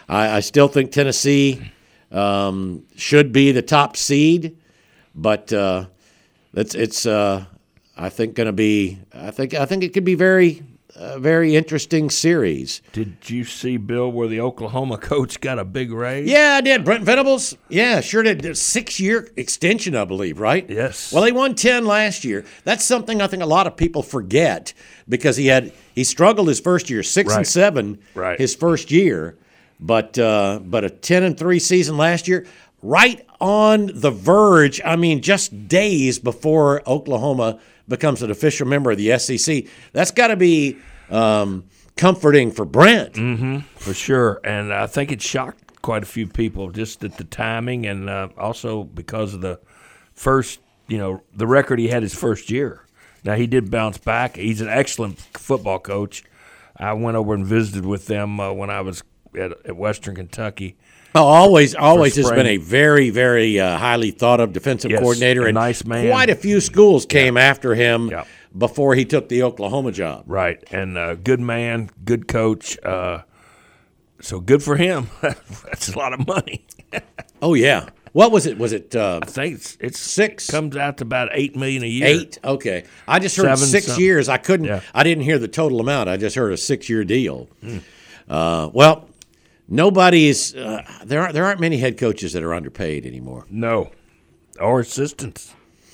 [SPEAKER 1] I still think Tennessee should be the top seed, but it's I think going to be. I think it could be very interesting series.
[SPEAKER 3] Did you see, Bill, where the Oklahoma coach got a big raise?
[SPEAKER 1] Yeah, I did. Brent Venables. Yeah, sure did. A 6-year extension, I believe, right?
[SPEAKER 3] Yes.
[SPEAKER 1] Well, he won 10 last year. That's something I think a lot of people forget because he struggled his first year, 6-7 his first year, but a 10-3 season last year, right on the verge. I mean, just days before Oklahoma becomes an official member of the SEC. That's got to be comforting for Brent.
[SPEAKER 3] Mm-hmm, for sure. And I think it shocked quite a few people just at the timing and also because of the first, the record he had his first year. Now, he did bounce back. He's an excellent football coach. I went over and visited with them when I was at Western Kentucky.
[SPEAKER 1] Oh, always has been a very, very highly thought of defensive coordinator, and
[SPEAKER 3] nice man.
[SPEAKER 1] Quite a few schools came after him before he took the Oklahoma job.
[SPEAKER 3] Right, and good man, good coach. So good for him. That's a lot of money.
[SPEAKER 1] Oh yeah, what was it? Was it?
[SPEAKER 3] I think it's
[SPEAKER 1] 6.
[SPEAKER 3] Comes out to about $8 million a year.
[SPEAKER 1] 8. Okay, I just heard 6
[SPEAKER 3] something.
[SPEAKER 1] years. I couldn't.
[SPEAKER 3] Yeah.
[SPEAKER 1] I didn't hear the total amount. I just heard a 6-year deal. Well. Nobody's there aren't many head coaches that are underpaid anymore.
[SPEAKER 3] No, or assistants.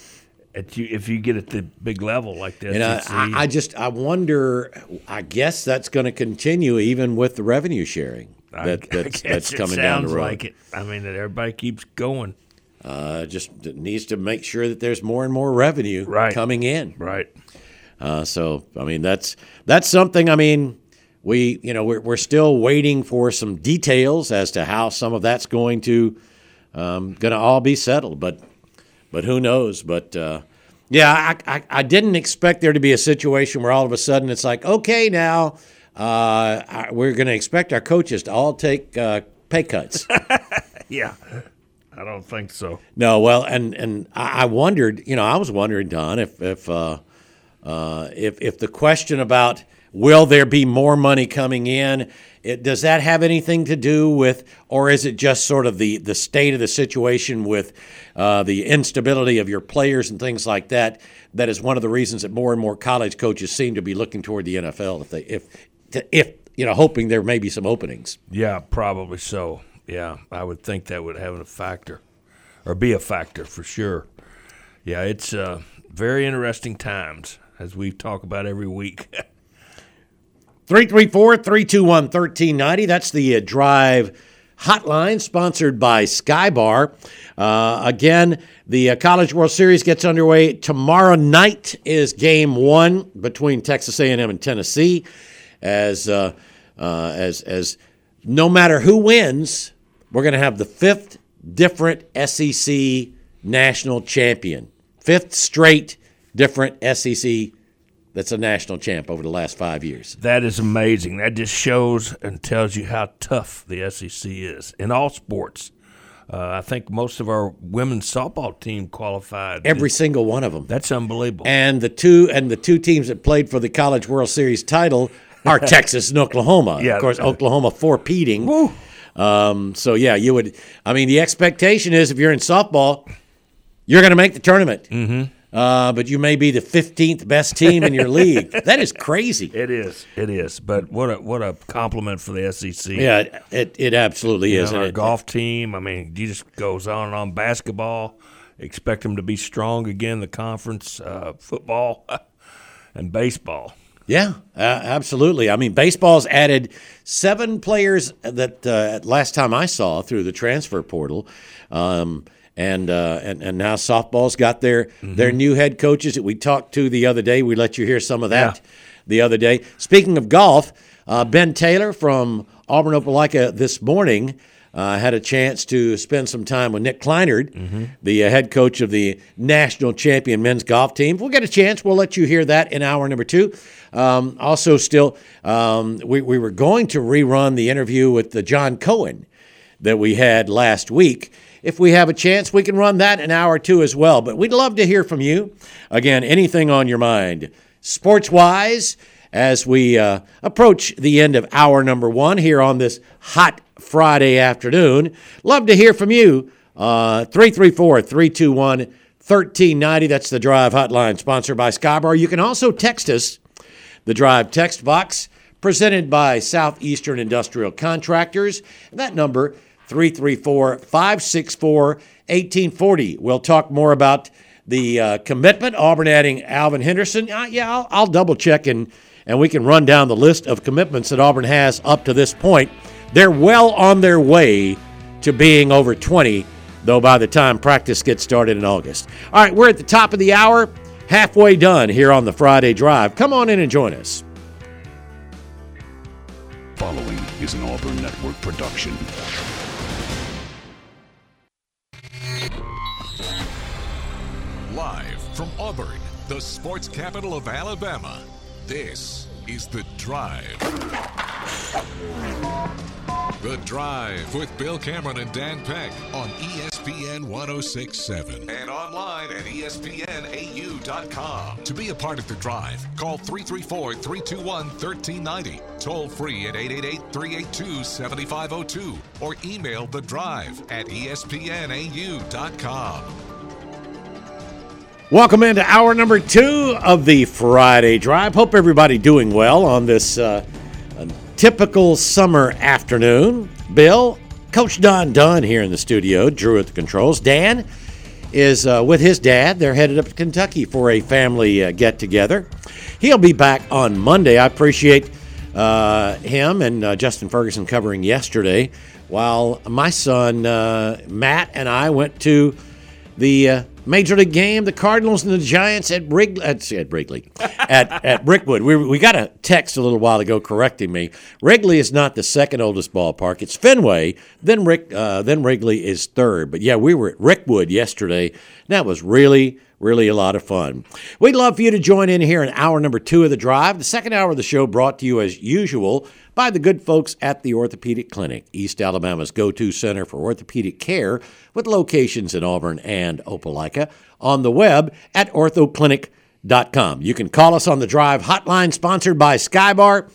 [SPEAKER 3] If you get at the big level like that,
[SPEAKER 1] and I wonder. I guess that's going to continue even with the revenue sharing that's coming down the road.
[SPEAKER 3] Sounds like it. I mean, that everybody keeps going.
[SPEAKER 1] Just needs to make sure that there's more and more revenue coming in.
[SPEAKER 3] Right.
[SPEAKER 1] So I mean that's something. I mean. We're still waiting for some details as to how some of that's going to all be settled, but who knows? But I didn't expect there to be a situation where all of a sudden it's like, okay, now we're going to expect our coaches to all take pay cuts.
[SPEAKER 3] Yeah, I don't think so.
[SPEAKER 1] No, well, and I wondered, I was wondering, Don, if the question about will there be more money coming in? Does that have anything to do with, or is it just sort of the state of the situation with the instability of your players and things like that? That is one of the reasons that more and more college coaches seem to be looking toward the NFL if hoping there may be some openings.
[SPEAKER 3] Yeah, probably so. Yeah, I would think that would have a factor, or be a factor for sure. Yeah, it's very interesting times as we talk about every week.
[SPEAKER 1] 334-321-1390. That's the Drive hotline, sponsored by Skybar. Again, the College World Series gets underway tomorrow night. Is Game 1 between Texas A&M and Tennessee. As no matter who wins, we're going to have the 5th different SEC national champion, 5th straight different SEC. That's a national champ over the last 5 years.
[SPEAKER 3] That is amazing. That just shows and tells you how tough the SEC is in all sports. I think most of our women's softball team qualified.
[SPEAKER 1] Every single one of them.
[SPEAKER 3] That's unbelievable.
[SPEAKER 1] And the two teams that played for the College World Series title are Texas and Oklahoma.
[SPEAKER 3] Yeah.
[SPEAKER 1] Of course, Oklahoma four-peating.
[SPEAKER 3] Woo.
[SPEAKER 1] You would. I mean, the expectation is if you're in softball, you're going to make the tournament.
[SPEAKER 3] Mm-hmm.
[SPEAKER 1] But you may be the 15th best team in your league. That is crazy.
[SPEAKER 3] It is. But what a compliment for the SEC.
[SPEAKER 1] Yeah, it absolutely is.
[SPEAKER 3] Our golf team, I mean, he just goes on and on. Basketball, expect them to be strong again. The conference, football, and baseball.
[SPEAKER 1] Yeah, absolutely. I mean, baseball's added 7 players that last time I saw through the transfer portal. And now softball's got their new head coaches that we talked to the other day. We let you hear some of that the other day. Speaking of golf, Ben Taylor from Auburn-Opelika this morning had a chance to spend some time with Nick Kleinert, the head coach of the national champion men's golf team. If we get a chance, we'll let you hear that in hour number 2. Also, still, we were going to rerun the interview with John Cohen that we had last week. If we have a chance, we can run that in hour 2 as well. But we'd love to hear from you. Again, anything on your mind, sports-wise, as we approach the end of hour number 1 here on this hot Friday afternoon. Love to hear from you. 334-321-1390. That's the Drive Hotline, sponsored by Skybar. You can also text us, the Drive text box, presented by Southeastern Industrial Contractors. And that number, 334-564-1840. We'll talk more about the commitment, Auburn adding Alvin Henderson. I'll double check and we can run down the list of commitments that Auburn has up to this point. They're well on their way to being over 20, though, by the time practice gets started in August. All right, we're at the top of the hour, halfway done here on the Friday Drive. Come on in and join us.
[SPEAKER 7] Following is an Auburn Network production.
[SPEAKER 2] Live from Auburn, the sports capital of Alabama, this is The Drive. The Drive with Bill Cameron and Dan Peck on ESPN 106.7 and online at ESPNAU.com. To be a part of The Drive, call 334-321-1390, toll free at 888-382-7502, or email The Drive at ESPNAU.com.
[SPEAKER 1] Welcome into hour number 2 of the Friday Drive. Hope everybody doing well on this typical summer afternoon. Bill, Coach Don Dunn here in the studio, Drew at the controls. Dan is with his dad. They're headed up to Kentucky for a family get-together. He'll be back on Monday. I appreciate him and Justin Ferguson covering yesterday, while my son Matt and I went to the Major League game, the Cardinals and the Giants at Wrigley, at Rickwood. We got a text a little while ago correcting me. Wrigley is not the second oldest ballpark. It's Fenway. Then Wrigley is third. But yeah, we were at Rickwood yesterday. That was really a lot of fun. We'd love for you to join in here in hour number 2 of the Drive. The second hour of the show brought to you as usual by the good folks at the Orthopedic Clinic, East Alabama's go-to center for orthopedic care, with locations in Auburn and Opelika, on the web at orthoclinic.com. You can call us on the Drive hotline, sponsored by Skybar,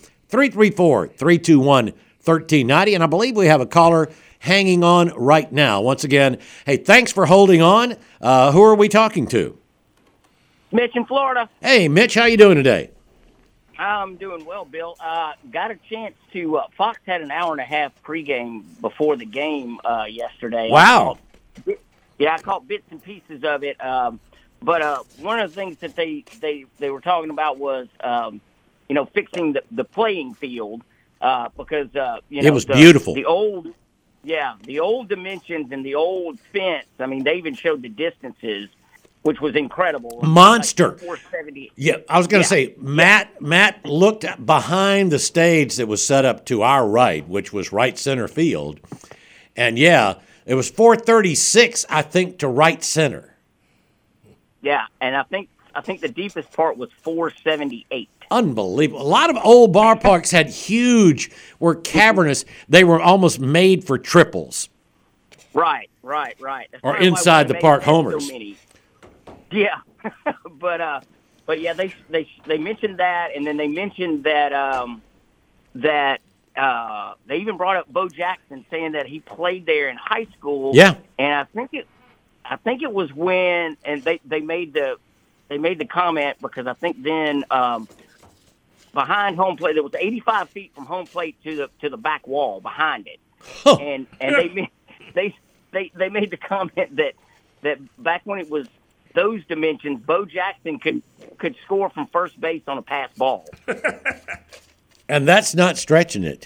[SPEAKER 1] 334-321-1390. And I believe we have a caller hanging on right now. Once again, hey, thanks for holding on. Who are we talking to?
[SPEAKER 8] Mitch in Florida.
[SPEAKER 1] Hey, Mitch, how you doing today?
[SPEAKER 8] I'm doing well, Bill. Got a chance to Fox had an hour and a half pregame before the game yesterday.
[SPEAKER 1] Wow.
[SPEAKER 8] I caught bits and pieces of it. But one of the things that they were talking about was, fixing the playing field because,
[SPEAKER 1] it was beautiful.
[SPEAKER 8] The old dimensions and the old fence. I mean, they even showed the distances, which was incredible.
[SPEAKER 1] Monster.
[SPEAKER 8] Like 470.
[SPEAKER 1] Yeah, I was going to say, Matt looked behind the stage that was set up to our right, which was right center field. And, yeah, it was 436, I think, to right center.
[SPEAKER 8] Yeah, and I think the deepest part was 478.
[SPEAKER 1] Unbelievable. A lot of old ballparks were cavernous. They were almost made for triples.
[SPEAKER 8] Right.
[SPEAKER 1] Or inside the park homers.
[SPEAKER 8] So many. Yeah, but yeah, they mentioned that, and then they mentioned that they even brought up Bo Jackson, saying that he played there in high school.
[SPEAKER 1] Yeah,
[SPEAKER 8] and I think it was when, and they made the comment because I think then behind home plate there was 85 feet from home plate to the back wall behind it, and they made the comment that back when it was those dimensions, Bo Jackson could score from first base on a pass ball.
[SPEAKER 1] And that's not stretching it.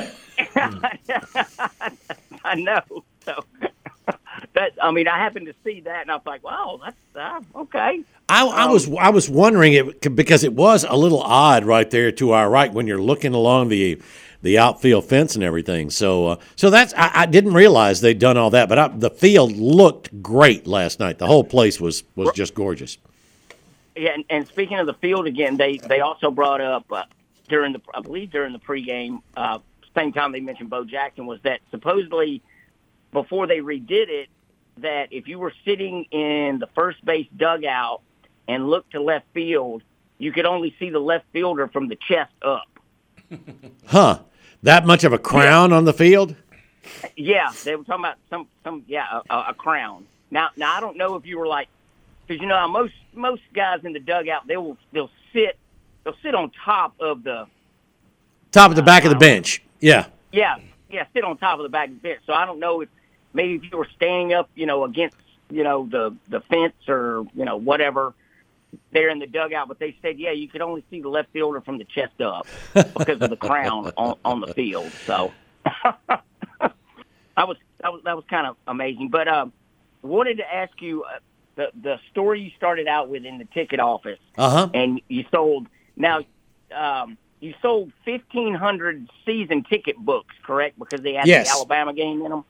[SPEAKER 8] I know. So I happened to see that, and I was like, "Wow, that's okay."
[SPEAKER 1] I was wondering it because it was a little odd right there to our right when you're looking along the outfield fence and everything. So that's I didn't realize they'd done all that, but the field looked great last night. The whole place was just gorgeous.
[SPEAKER 8] Yeah, and speaking of the field again, they also brought up during the pregame, same time they mentioned Bo Jackson, was that supposedly before they redid it, that if you were sitting in the first base dugout and looked to left field, you could only see the left fielder from the chest up.
[SPEAKER 1] Huh. That much of a crown on the field?
[SPEAKER 8] Yeah, they were talking about a crown. Now I don't know if you were like, because most guys in the dugout they'll sit on top of the
[SPEAKER 1] back of the bench. Yeah.
[SPEAKER 8] Yeah, sit on top of the back of the bench. So I don't know if maybe if you were standing up, against the fence or whatever there in the dugout, but they said you could only see the left fielder from the chest up because of the crown on the field. So that was kind of amazing. But wanted to ask you the story you started out with in the ticket office, and you sold. Now you sold 1,500 season ticket books, correct? Because they had the Alabama game in them.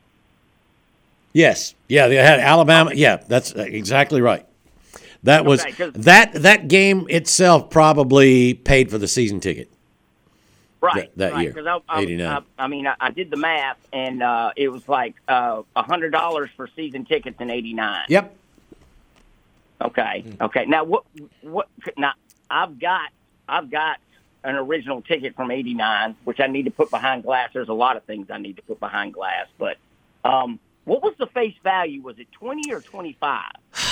[SPEAKER 1] Yes, they had Alabama. Yeah, that's exactly right. That was that game itself probably paid for the season ticket.
[SPEAKER 8] Right,
[SPEAKER 1] that year,
[SPEAKER 8] 89. I did the math, and it was like $100 for season tickets in '89.
[SPEAKER 1] Yep.
[SPEAKER 8] Okay. Now what? Now I've got an original ticket from '89, which I need to put behind glass. There's a lot of things I need to put behind glass, but what was the face value? Was it 20 or 25?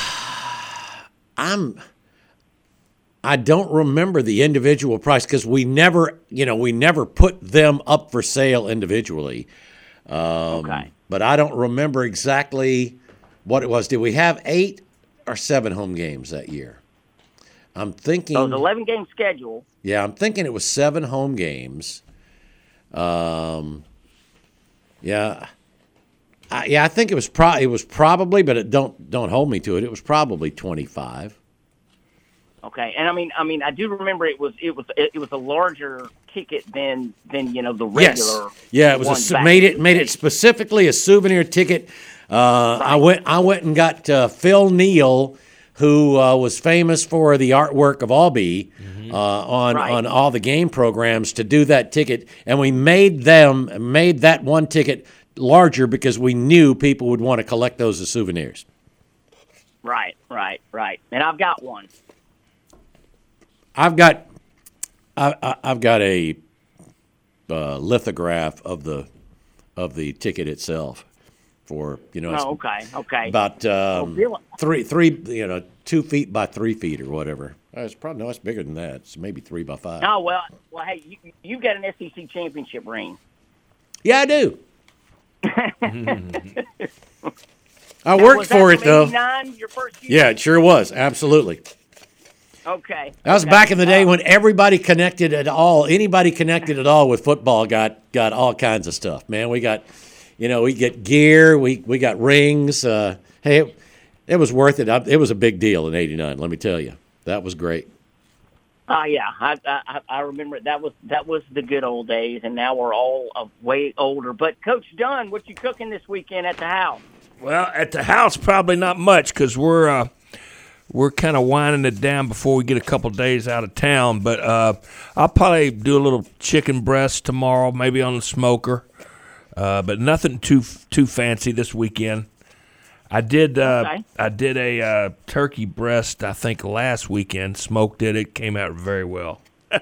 [SPEAKER 1] I don't remember the individual price because we never put them up for sale individually. But I don't remember exactly what it was. Did we have 8 or 7 home games that year? I'm thinking.
[SPEAKER 8] So it was 11-game schedule.
[SPEAKER 1] Yeah, I'm thinking it was 7 home games. I think it was probably, but don't hold me to it. It was probably 25.
[SPEAKER 8] Okay, and I do remember it was a larger ticket than the regular.
[SPEAKER 1] Yes. Yeah, it was made it specifically a souvenir ticket. Right. I went and got Phil Neal, who was famous for the artwork of Albee on all the game programs, to do that ticket, and we made that one ticket larger because we knew people would want to collect those as souvenirs.
[SPEAKER 8] Right. And I've got one.
[SPEAKER 1] I've got a lithograph of the ticket itself for about 2 feet by 3 feet or whatever. It's probably it's bigger than that. It's maybe 3 by 5.
[SPEAKER 8] Oh well, hey, you got an SEC championship ring.
[SPEAKER 1] Yeah, I do. I worked for it though.
[SPEAKER 8] Your first year?
[SPEAKER 1] Yeah, it sure was. Absolutely.
[SPEAKER 8] Okay.
[SPEAKER 1] That was back in the day when everybody connected at all. Anybody connected at all with football got all kinds of stuff. Man, we got, we get gear. We got rings. Hey, it was worth it. It was a big deal in '89. Let me tell you, that was great.
[SPEAKER 8] Yeah, I remember that was the good old days, and now we're all way older. But Coach Dunn, what you cooking this weekend at the house?
[SPEAKER 3] Well, at the house, probably not much because we're kind of winding it down before we get a couple days out of town. But I'll probably do a little chicken breast tomorrow, maybe on the smoker. But nothing too fancy this weekend. I did a turkey breast, I think, last weekend. Smoked it. It came out very well.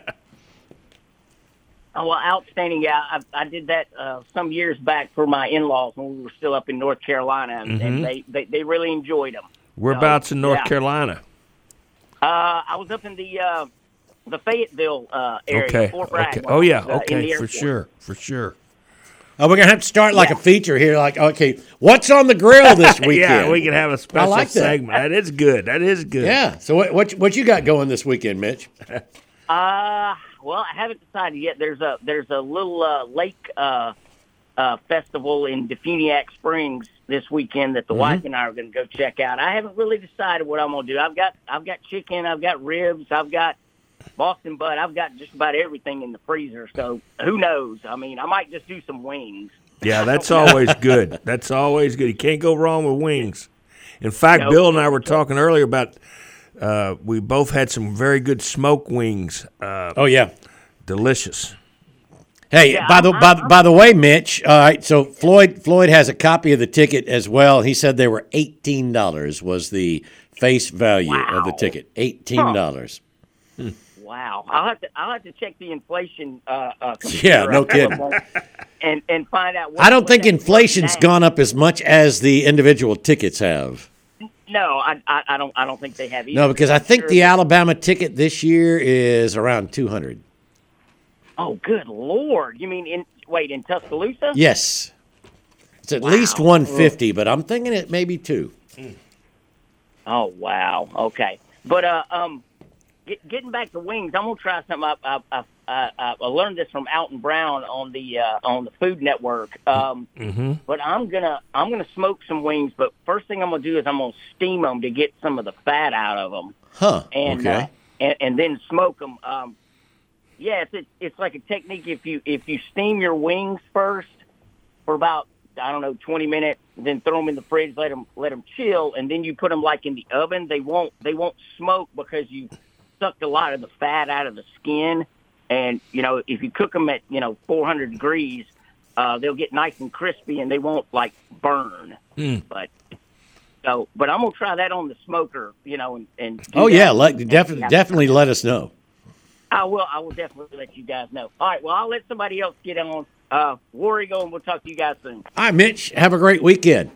[SPEAKER 8] Oh, well, outstanding. Yeah, I did that some years back for my in-laws when we were still up in North Carolina, and they really enjoyed them.
[SPEAKER 3] Whereabouts in North Carolina?
[SPEAKER 8] I was up in the Fayetteville area.
[SPEAKER 3] Okay.
[SPEAKER 8] Fort Bragg.
[SPEAKER 3] Okay. Oh, yeah. Okay, for sure.
[SPEAKER 1] Oh, we're going to have to start like a feature here. Like, okay, what's on the grill this weekend?
[SPEAKER 3] Yeah, we can have a special segment. That is good.
[SPEAKER 1] Yeah. So what you got going this weekend, Mitch?
[SPEAKER 8] Well, I haven't decided yet. There's a little lake festival in Defeniak Springs this weekend that the wife and I are going to go check out. I haven't really decided what I'm going to do. I've got chicken, I've got ribs, I've got Boston butt. I've got just about everything in the freezer. So who knows? I mean, I might just do some wings.
[SPEAKER 3] Yeah, that's always good. That's always good. You can't go wrong with wings. In fact, Bill and I were talking earlier about we both had some very good smoked wings.
[SPEAKER 1] Oh yeah,
[SPEAKER 3] delicious.
[SPEAKER 1] Hey, yeah, by the way, Mitch. All right, so Floyd has a copy of the ticket as well. He said they were $18 was the face value of the ticket. $18.
[SPEAKER 8] Wow, I'll have to check the inflation.
[SPEAKER 1] Yeah, no kidding.
[SPEAKER 8] and find out.
[SPEAKER 1] I don't think inflation's gone up as much as the individual tickets have.
[SPEAKER 8] No, I don't think they have either.
[SPEAKER 1] No, because I think the Alabama ticket this year is around $200.
[SPEAKER 8] Oh, good Lord! You mean in Tuscaloosa?
[SPEAKER 1] Yes, it's at least $150, but I'm thinking it may be $200.
[SPEAKER 8] Oh wow! Okay, but getting back to wings, I'm gonna try something. I learned this from Alton Brown on the Food Network. But I'm gonna smoke some wings. But first thing I'm gonna do is I'm gonna steam them to get some of the fat out of them.
[SPEAKER 1] Okay.
[SPEAKER 8] And then smoke them. It's like a technique. If you steam your wings first for about 20 minutes, then throw them in the fridge, let them chill, and then you put them like in the oven. They won't smoke because you sucked a lot of the fat out of the skin. And if you cook them at 400 degrees, they'll get nice and crispy and they won't like burn. But I'm gonna try that on the smoker. And
[SPEAKER 1] definitely let us know.
[SPEAKER 8] I will definitely let you guys know. All right, well, I'll let somebody else get on. Warrior, go, and we'll talk to you guys soon.
[SPEAKER 1] All right, Mitch, have a great weekend.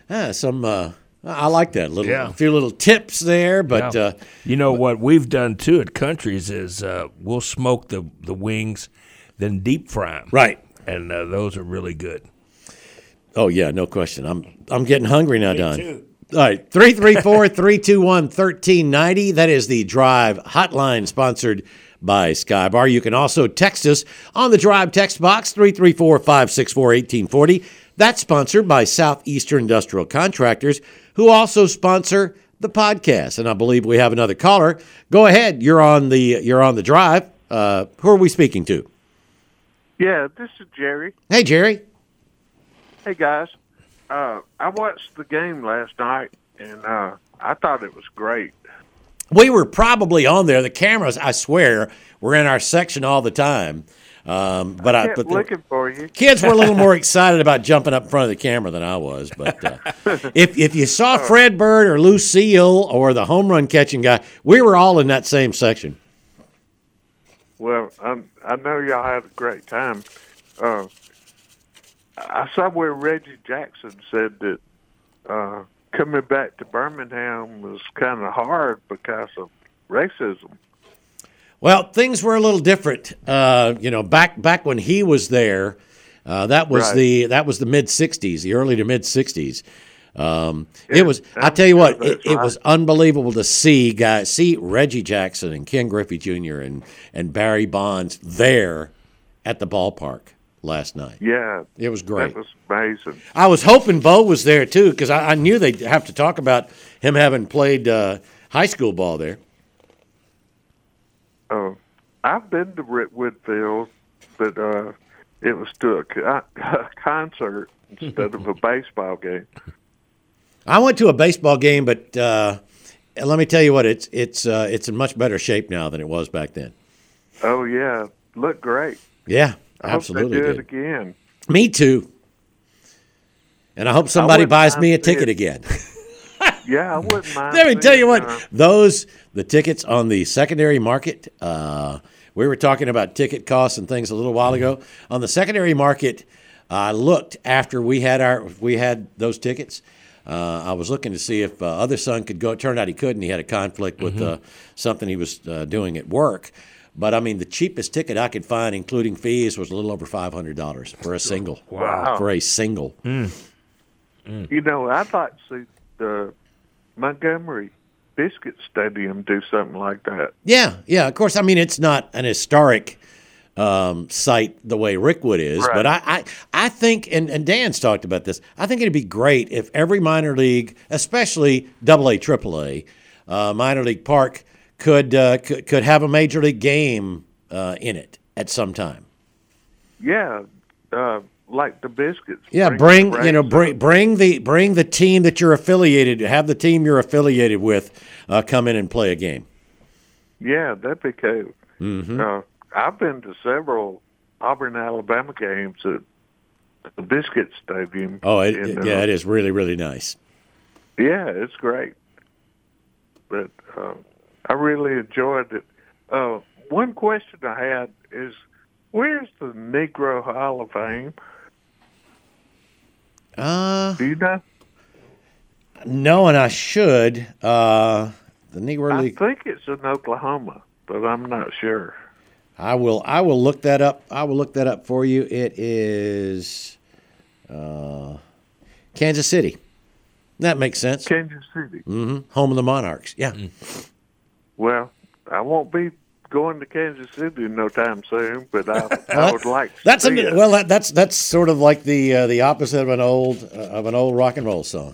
[SPEAKER 1] I like that. A few little tips there, but
[SPEAKER 3] what we've done too at Country's is we'll smoke the wings, then deep fry them.
[SPEAKER 1] Right.
[SPEAKER 3] And those are really good.
[SPEAKER 1] Oh yeah, no question. I'm getting hungry now, Don. Too. All right, 334-321-1390. That is the Drive hotline sponsored by Skybar. You can also text us on the Drive text box, 334-564-1840. That's sponsored by Southeastern Industrial Contractors, who also sponsor the podcast. And I believe we have another caller. Go ahead. You're on the Drive. Who are we speaking to?
[SPEAKER 9] Yeah, this is Jerry.
[SPEAKER 1] Hey, Jerry.
[SPEAKER 9] Hey, guys. I watched the game last night, and I thought it was great.
[SPEAKER 1] We were probably on there. The cameras, I swear, were in our section all the time. But I kept
[SPEAKER 9] looking for you.
[SPEAKER 1] Kids were a little more excited about jumping up in front of the camera than I was. But if you saw Fred Bird or Lucille or the home run catching guy, we were all in that same section.
[SPEAKER 9] Well, I know y'all had a great time. I saw where Reggie Jackson said that coming back to Birmingham was kind of hard because of racism.
[SPEAKER 1] Well, things were a little different. Back when he was there, that was the mid '60s, the early to mid '60s. It was. I tell you what, it was unbelievable to see Reggie Jackson and Ken Griffey Jr. and Barry Bonds there at the ballpark last night.
[SPEAKER 9] Yeah,
[SPEAKER 1] it was great.
[SPEAKER 9] That was amazing.
[SPEAKER 1] I was hoping Bo was there too because I knew they'd have to talk about him having played high school ball there.
[SPEAKER 9] I've been to Whitfield, but it was to a concert instead of a baseball game.
[SPEAKER 1] I went to a baseball game, but let me tell you what, it's in much better shape now than it was back then.
[SPEAKER 9] Oh yeah, looked great.
[SPEAKER 1] Yeah, absolutely.
[SPEAKER 9] I hope they do it again.
[SPEAKER 1] Me too. And I hope somebody buys me a ticket again.
[SPEAKER 9] Yeah, I wouldn't mind.
[SPEAKER 1] Let me tell you what, the tickets on the secondary market, we were talking about ticket costs and things a little while ago. On the secondary market, I looked after we had those tickets. I was looking to see if other son could go. It turned out he couldn't. He had a conflict with something he was doing at work. But, I mean, the cheapest ticket I could find, including fees, was a little over $500 for a single.
[SPEAKER 3] Wow.
[SPEAKER 1] For a single.
[SPEAKER 9] I'd like to see the Montgomery Biscuit Stadium do something like that.
[SPEAKER 1] Yeah. Of course, I mean, it's not an historic site the way Rickwood is,
[SPEAKER 9] right.
[SPEAKER 1] But I think, and Dan's talked about this, I think it'd be great if every minor league, especially AA, AAA, minor league park, could have a major league game in it at some time.
[SPEAKER 9] Yeah, like the Biscuits.
[SPEAKER 1] Yeah, bring the team that you're affiliated. Have the team you're affiliated with come in and play a game.
[SPEAKER 9] Yeah, that'd be cool.
[SPEAKER 1] Mm-hmm.
[SPEAKER 9] I've been to several Auburn, Alabama games at the Biscuit Stadium.
[SPEAKER 1] Oh, it is really, really nice.
[SPEAKER 9] Yeah, it's great. But I really enjoyed it. One question I had is, Where's the Negro Hall of Fame? Do you know?
[SPEAKER 1] No, and I should. The Negro League.
[SPEAKER 9] I think it's in Oklahoma, but I'm not sure.
[SPEAKER 1] I will look that up. I will look that up for you. It is Kansas City. That makes sense.
[SPEAKER 9] Kansas City.
[SPEAKER 1] Mm-hmm. Home of the Monarchs. Yeah.
[SPEAKER 9] Well, I won't be going to Kansas City no time soon, but I would like to
[SPEAKER 1] that's
[SPEAKER 9] see it.
[SPEAKER 1] Well, that's sort of like the opposite of an old rock and roll song.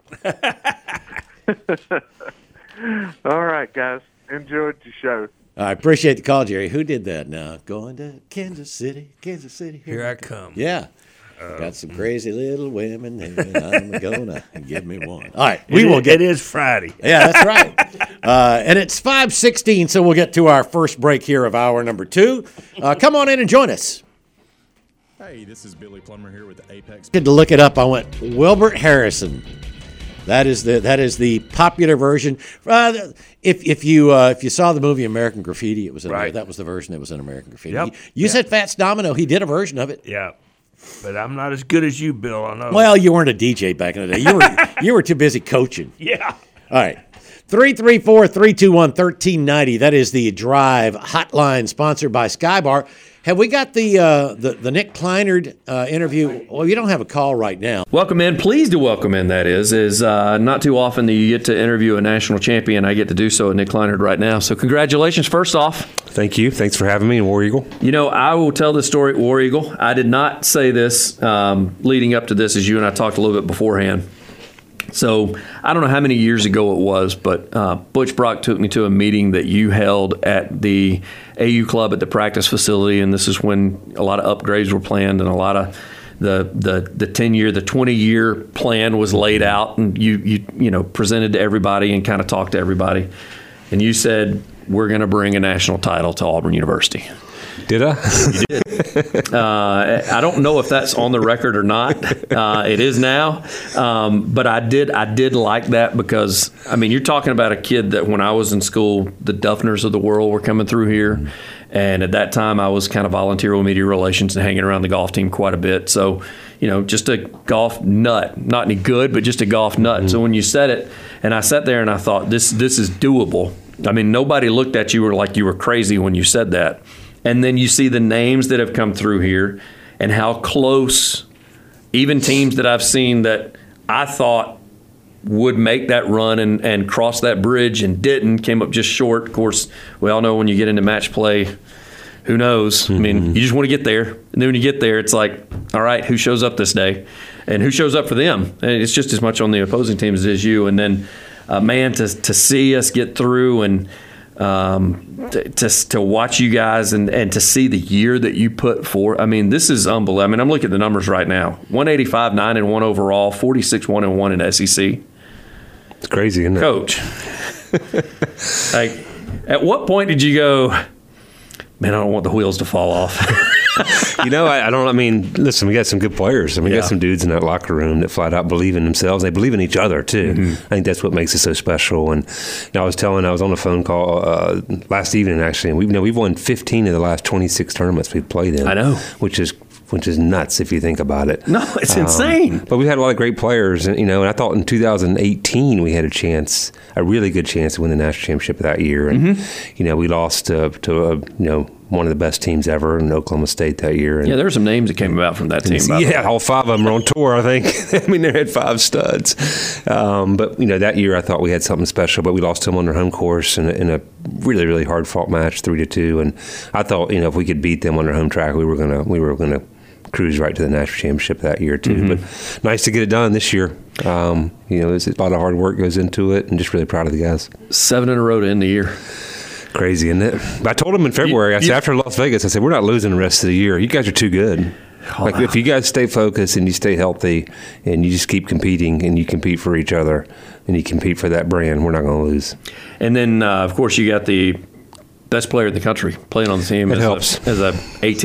[SPEAKER 9] All right, guys. Enjoyed your show.
[SPEAKER 1] I appreciate the call, Jerry. Who did that now? Going to Kansas City.
[SPEAKER 3] Here I come.
[SPEAKER 1] Yeah. Got some crazy little women there, and I'm going to give me one. All right. It
[SPEAKER 3] is Friday.
[SPEAKER 1] Yeah, that's right. And it's 5:16, so we'll get to our first break here of hour number 2. Come on in and join us.
[SPEAKER 10] Hey, this is Billy Plummer here with Apex.
[SPEAKER 1] Good to look it up. I went Wilbert Harrison. That is the popular version. If you saw the movie American Graffiti, it was that was the version that was in American Graffiti.
[SPEAKER 3] Yep.
[SPEAKER 1] You said Fats Domino. He did a version of it.
[SPEAKER 3] Yeah, but I'm not as good as you, Bill. I know.
[SPEAKER 1] Well, you weren't a DJ back in the day. You were too busy coaching.
[SPEAKER 3] Yeah.
[SPEAKER 1] All right. 334-321-1390. That is the Drive hotline sponsored by Skybar. Have we got the Nick Kleinert interview? Well, you don't have a call right now.
[SPEAKER 11] Welcome in. Pleased to welcome in, that is not too often that you get to interview a national champion. I get to do so with Nick Kleinert right now. So congratulations, first off.
[SPEAKER 12] Thank you. Thanks for having me in War Eagle.
[SPEAKER 11] You know, I will tell this story at War Eagle. I did not say this leading up to this, as you and I talked a little bit beforehand. So I don't know how many years ago it was, but Butch Brock took me to a meeting that you held at the AU club at the practice facility, and this is when a lot of upgrades were planned and a lot of the 10-year, the 20-year plan was laid out, and you presented to everybody and kind of talked to everybody, and you said, we're going to bring a national title to Auburn University.
[SPEAKER 12] Did I?
[SPEAKER 11] You did. I don't know if that's on the record or not. It is now. But I did like that because, I mean, you're talking about a kid that when I was in school, the Duffners of the world were coming through here. And at that time, I was kind of volunteer with media relations and hanging around the golf team quite a bit. So, just a golf nut. Not any good, but just a golf nut. Mm-hmm. So when you said it, and I sat there and I thought, this is doable. I mean, nobody looked at you like you were crazy when you said that. And then you see the names that have come through here and how close, even teams that I've seen that I thought would make that run and cross that bridge and didn't, came up just short. Of course, we all know when you get into match play, who knows? Mm-hmm. I mean, you just want to get there. And then when you get there, it's like, all right, who shows up this day? And who shows up for them? And it's just as much on the opposing team as it is you. And then, to see us get through and to watch you guys and to see the year that you put forth. I mean, this is unbelievable. I mean, I'm looking at the numbers right now. 185, 9-1 overall, 46, 1-1 in SEC.
[SPEAKER 12] It's crazy, isn't it?
[SPEAKER 11] Coach, like, at what point did you go, man, I don't want the wheels to fall off?
[SPEAKER 12] I don't. I mean, listen, we got some good players. I mean, we got some dudes in that locker room that flat out believe in themselves. They believe in each other too. Mm-hmm. I think that's what makes it so special. And I was on a phone call last evening actually, and we've won 15 of the last 26 tournaments we've played in.
[SPEAKER 11] I know,
[SPEAKER 12] which is nuts if you think about it.
[SPEAKER 11] No, it's insane.
[SPEAKER 12] But we had a lot of great players, and I thought in 2018 we had a really good chance to win the national championship that year. And we lost to one of the best teams ever in Oklahoma State that year. And
[SPEAKER 11] there were some names that came about from that team.
[SPEAKER 12] All 5 of them were on tour, I think. I mean, they had 5 studs. But that year I thought we had something special, but we lost to them on their home course in a really, really hard fought match, 3-2. And I thought, if we could beat them on their home track, we were gonna cruise right to the national championship that year too. Mm-hmm. But nice to get it done this year. There's a lot of hard work goes into it, and just really proud of the guys.
[SPEAKER 11] 7 in a row to end the year.
[SPEAKER 12] Crazy, isn't it? But I told them in February, I said, after Las Vegas, I said, we're not losing the rest of the year. You guys are too good. If you guys stay focused and you stay healthy and you just keep competing and you compete for each other and you compete for that brand, we're not going to lose.
[SPEAKER 11] And then, of course, you got the best player in the country playing on the team.
[SPEAKER 12] It helps.
[SPEAKER 11] As a 18,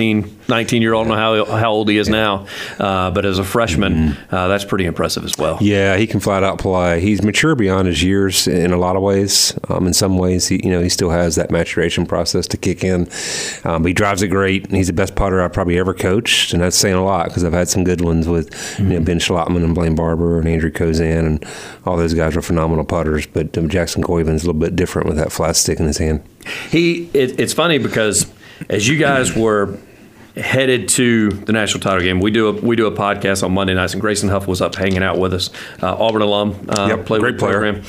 [SPEAKER 11] 19-year-old. I don't know how old he is now, but as a freshman, that's pretty impressive as well.
[SPEAKER 12] Yeah, he can flat out play. He's mature beyond his years in a lot of ways. In some ways, he still has that maturation process to kick in. But he drives it great, and he's the best putter I've probably ever coached, and that's saying a lot because I've had some good ones with Ben Schlottman and Blaine Barber and Andrew Kozan, and all those guys are phenomenal putters. But Jackson Coyvin's a little bit different with that flat stick in his hand.
[SPEAKER 11] It's funny because as you guys were headed to the national title game, we do a podcast on Monday nights, and Grayson Huff was up hanging out with us, Auburn alum, played
[SPEAKER 12] great
[SPEAKER 11] with the program,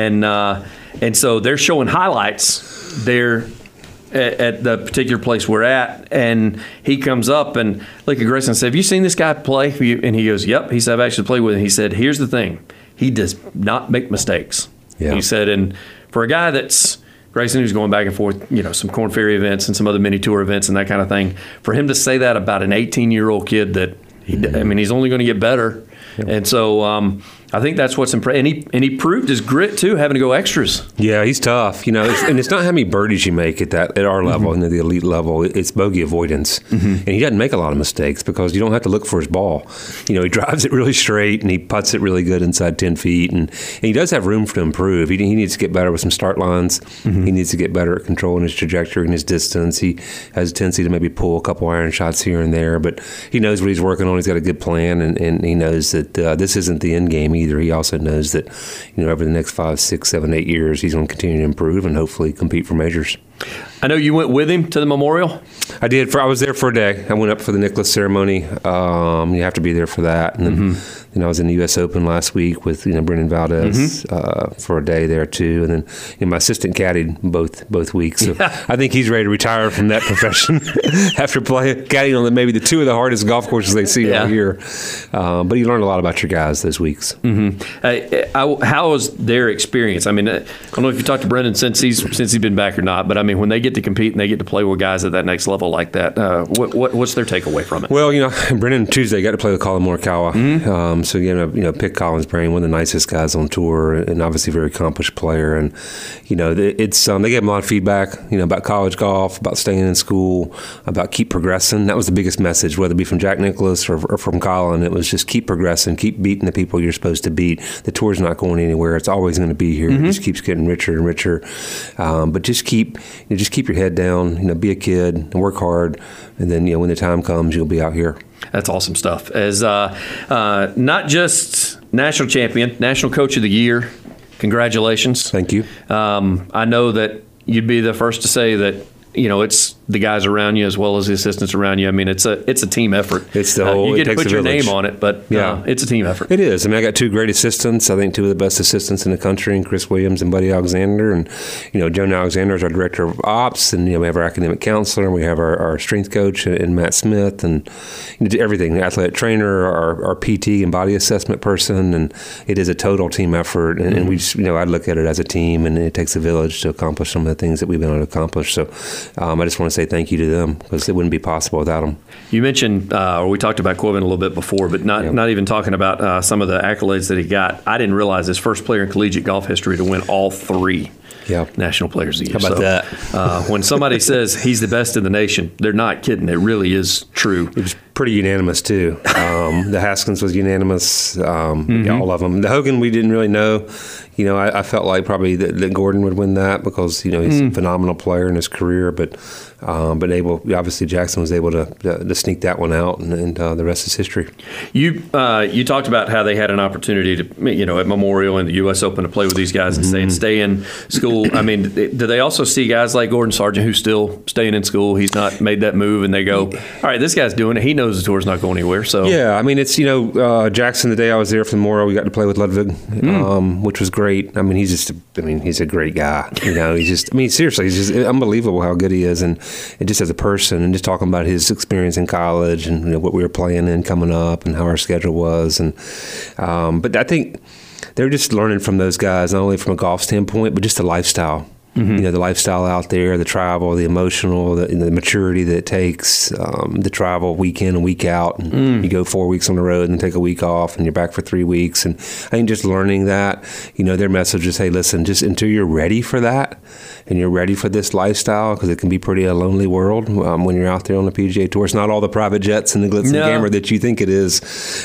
[SPEAKER 11] and so they're showing highlights there at the particular place we're at, and he comes up and look at Grayson and said, "Have you seen this guy play?" And he goes, "Yep." He said, "I've actually played with him." He said, "Here's the thing, he does not make mistakes."
[SPEAKER 12] Yeah.
[SPEAKER 11] He said, and for a guy that's Grayson, who's going back and forth, some Korn Ferry events and some other mini tour events and that kind of thing, for him to say that about an 18-year-old kid that he's only going to get better. Yeah. And so I think that's what's impressive. And he proved his grit, too, having to go extras.
[SPEAKER 12] Yeah, he's tough. And it's not how many birdies you make at our level, the elite level. It's bogey avoidance. And he doesn't make a lot of mistakes because you don't have to look for his ball. He drives it really straight, and he putts it really good inside 10 feet. And he does have room to improve. He needs to get better with some start lines. He needs to get better at controlling his trajectory and his distance. He has a tendency to maybe pull a couple iron shots here and there, but he knows what he's working on. He's got a good plan, and he knows that this isn't the end game either. He also knows that, over the next 5, 6, 7, 8 years, he's going to continue to improve and hopefully compete for majors.
[SPEAKER 11] I know you went with him to the memorial.
[SPEAKER 12] I did. I was there for a day. I went up for the Nicklaus ceremony. You have to be there for that. And then I was in the U.S. Open last week with Brendan Valdez for a day there too. And then my assistant caddied both weeks. So I think he's ready to retire from that profession after caddying on maybe the two of the hardest golf courses they see all year. But you learn a lot about your guys those weeks.
[SPEAKER 11] How was their experience? I don't know if you talked to Brendan since he's been back or not, but when they get to compete and they get to play with guys at that next level like that, what's their takeaway from it?
[SPEAKER 12] Well, Brendan Tuesday got to play with Colin Morikawa. So pick Colin's brain, one of the nicest guys on tour, and obviously a very accomplished player. And it's they gave him a lot of feedback, about college golf, about staying in school, about keep progressing. That was the biggest message, whether it be from Jack Nicklaus or from Colin. It was just keep progressing, keep beating the people you're supposed to beat. The tour's not going anywhere; it's always going to be here. It just keeps getting richer and richer. But just keep your head down, be a kid and work hard, and then when the time comes, you'll be out here.
[SPEAKER 11] That's awesome stuff. As not just national champion, national coach of the year, congratulations.
[SPEAKER 12] Thank you.
[SPEAKER 11] I know that you'd be the first to say that it's the guys around you as well as the assistants around you. It's a team effort.
[SPEAKER 12] It's the whole.
[SPEAKER 11] You get to put your name on it, but it's a team effort.
[SPEAKER 12] It is. I got two great assistants. I think two of the best assistants in the country, and Chris Williams and Buddy Alexander. And Joan Alexander is our director of ops, and we have our academic counselor, and we have our strength coach and Matt Smith, and everything. The athletic trainer, our PT and body assessment person, and it is a total team effort. And we just I look at it as a team, and it takes a village to accomplish some of the things that we've been able to accomplish. So I just want to say thank you to them because it wouldn't be possible without them.
[SPEAKER 11] You mentioned, or we talked about Corbin a little bit before, but not even talking about some of the accolades that he got. I didn't realize his first player in collegiate golf history to win all three National Players of the Year.
[SPEAKER 12] How about that?
[SPEAKER 11] When somebody says he's the best in the nation, they're not kidding. It really is true.
[SPEAKER 12] It was pretty unanimous, too. The Haskins was unanimous, all of them. The Hogan, we didn't really know. I felt like probably that Gordon would win that because, he's a phenomenal player in his career, but obviously Jackson was able to sneak that one out, and the rest is history.
[SPEAKER 11] You talked about how they had an opportunity to, at Memorial and the U.S. Open to play with these guys and stay in school. Do they also see guys like Gordon Sargent who's still staying in school? He's not made that move, and they go, all right, this guy's doing it. He knows the tour's not going anywhere. So
[SPEAKER 12] yeah, it's Jackson. The day I was there for Memorial, we got to play with Ludwig, which was great. He's a great guy. Seriously, he's just unbelievable how good he is, and just as a person, and just talking about his experience in college and what we were playing in coming up and how our schedule was, and but I think they're just learning from those guys, not only from a golf standpoint, but just a lifestyle. the lifestyle out there, the travel, the emotional, the maturity that it takes, the travel week in and week out. And you go 4 weeks on the road and take a week off, and you're back for 3 weeks. And I think just learning that, their message is, hey, listen, just until you're ready for that and you're ready for this lifestyle, because it can be pretty a lonely world when you're out there on the PGA Tour. It's not all the private jets and the glitz and glamour that you think it is.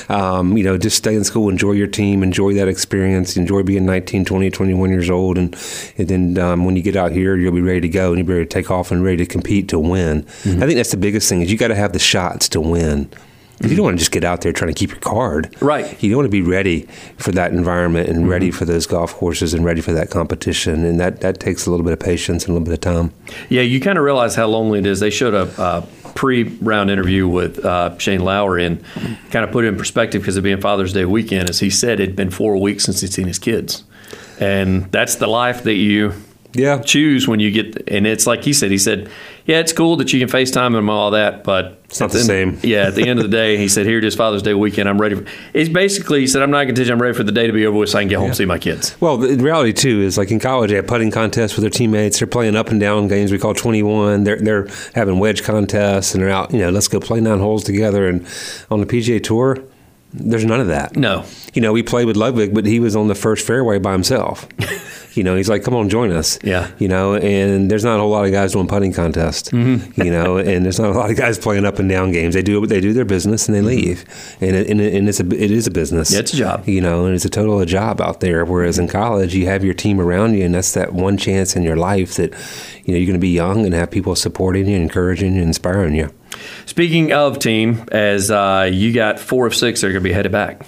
[SPEAKER 12] Just stay in school, enjoy your team, enjoy that experience, enjoy being 19, 20, 21 years old. And then when you get out here, you'll be ready to go and you'll be ready to take off and ready to compete to win. I think that's the biggest thing, is you got to have the shots to win. You don't want to just get out there trying to keep your card.
[SPEAKER 11] Right.
[SPEAKER 12] You don't want to be ready for that environment and ready for those golf courses and ready for that competition. And that takes a little bit of patience and a little bit of time.
[SPEAKER 11] Yeah, you kind of realize how lonely it is. They showed a pre-round interview with Shane Lowry and kind of put it in perspective, because it being Father's Day weekend, as he said, it'd been 4 weeks since he'd seen his kids. And that's the life that you choose when you get, and it's like he said, yeah, it's cool that you can FaceTime him and all that, but
[SPEAKER 12] it's not the same.
[SPEAKER 11] Yeah, at the end of the day, he said, here it is, Father's Day weekend, I'm ready. It's basically, he said, I'm not going to teach you, I'm ready for the day to be over with so I can get home and see my kids.
[SPEAKER 12] Well, the reality, too, is like in college, they have putting contests with their teammates. They're playing up and down games we call 21. They're having wedge contests, and they're out, let's go play 9 holes together. And on the PGA Tour, there's none of that.
[SPEAKER 11] No.
[SPEAKER 12] We played with Ludwig, but he was on the first fairway by himself. He's like, come on, join us.
[SPEAKER 11] Yeah.
[SPEAKER 12] And there's not a whole lot of guys doing putting contests. And there's not a lot of guys playing up and down games. They do their business and they leave. And it is a business.
[SPEAKER 11] Yeah, it's a job.
[SPEAKER 12] And it's a total job out there. Whereas in college, you have your team around you, and that's that one chance in your life that you're going to be young and have people supporting you, encouraging you, inspiring you.
[SPEAKER 11] Speaking of team, as you got 4 of 6 that are going to be headed back.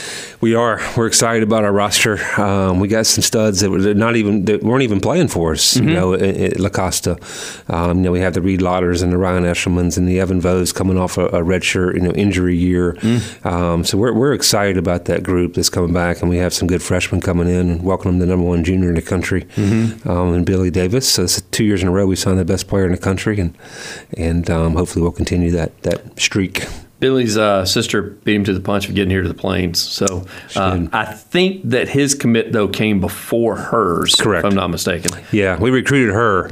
[SPEAKER 12] We are. We're excited about our roster. We got some studs that weren't even playing for us. At La Costa. We have the Reed Lotters and the Ryan Eshelmans and the Evan Vos coming off a redshirt, injury year. So we're excited about that group that's coming back, and we have some good freshmen coming in and welcome the number 1 junior in the country, and Billy Davis. So it's 2 years in a row we signed the best player in the country, and hopefully we'll continue that streak.
[SPEAKER 11] Billy's sister beat him to the punch for getting here to the Plains. So I think that his commit, though, came before hers,
[SPEAKER 12] correct,
[SPEAKER 11] if I'm not mistaken.
[SPEAKER 12] Yeah, we recruited her.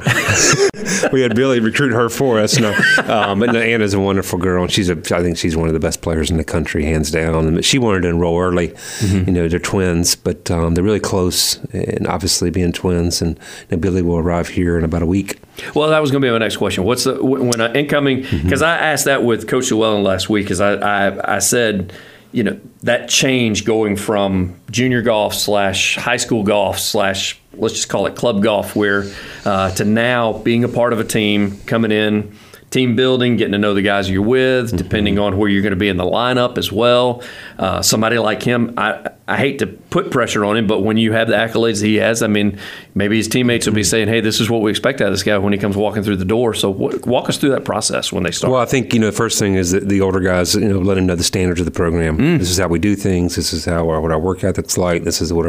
[SPEAKER 12] We had Billy recruit her for us. But Anna's a wonderful girl, and I think she's one of the best players in the country, hands down. And she wanted to enroll early. They're twins, but they're really close, and obviously being twins. And Billy will arrive here in about a week.
[SPEAKER 11] Well, that was going to be my next question. What's when incoming? Because I asked that with Coach Llewellyn last week. Because I said, that change going from junior golf / high school golf / let's just call it club golf, where to now being a part of a team, coming in, team building, getting to know the guys you're with, depending on where you're going to be in the lineup as well. Somebody like him, I hate to put pressure on him, but when you have the accolades he has, I mean, maybe his teammates will be saying, hey, this is what we expect out of this guy when he comes walking through the door. So walk us through that process when they start.
[SPEAKER 12] Well, I think, the first thing is that the older guys, let him know the standards of the program. This is how we do things. This is how what our work ethic's like. This is what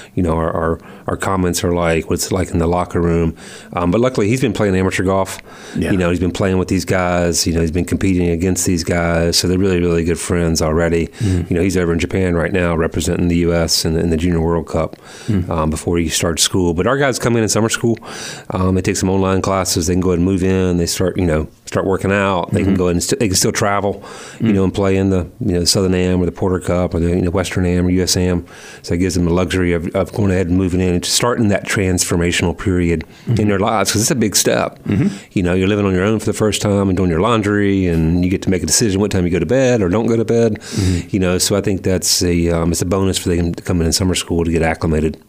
[SPEAKER 12] our comments are like, what it's like in the locker room. But luckily, he's been playing amateur golf. Yeah. He's been playing with these guys. He's been competing against these guys. So they're really, really good friends already. He's over in Japan right now representing the U.S. in the Junior World Cup before he starts school. But our guys come in summer school. They take some online classes. They can go ahead and move in. They start working out. They can go ahead and they can still travel, and play in the Southern Am or the Porter Cup or the Western Am or US Am. So it gives them the luxury of going ahead and moving in and starting that transformational period in their lives, because it's a big step. You're living on your own for the first time and doing your laundry, and you get to make a decision what time you go to bed or don't go to bed. So I think that's it's a bonus for them to come in summer school to get acclimated.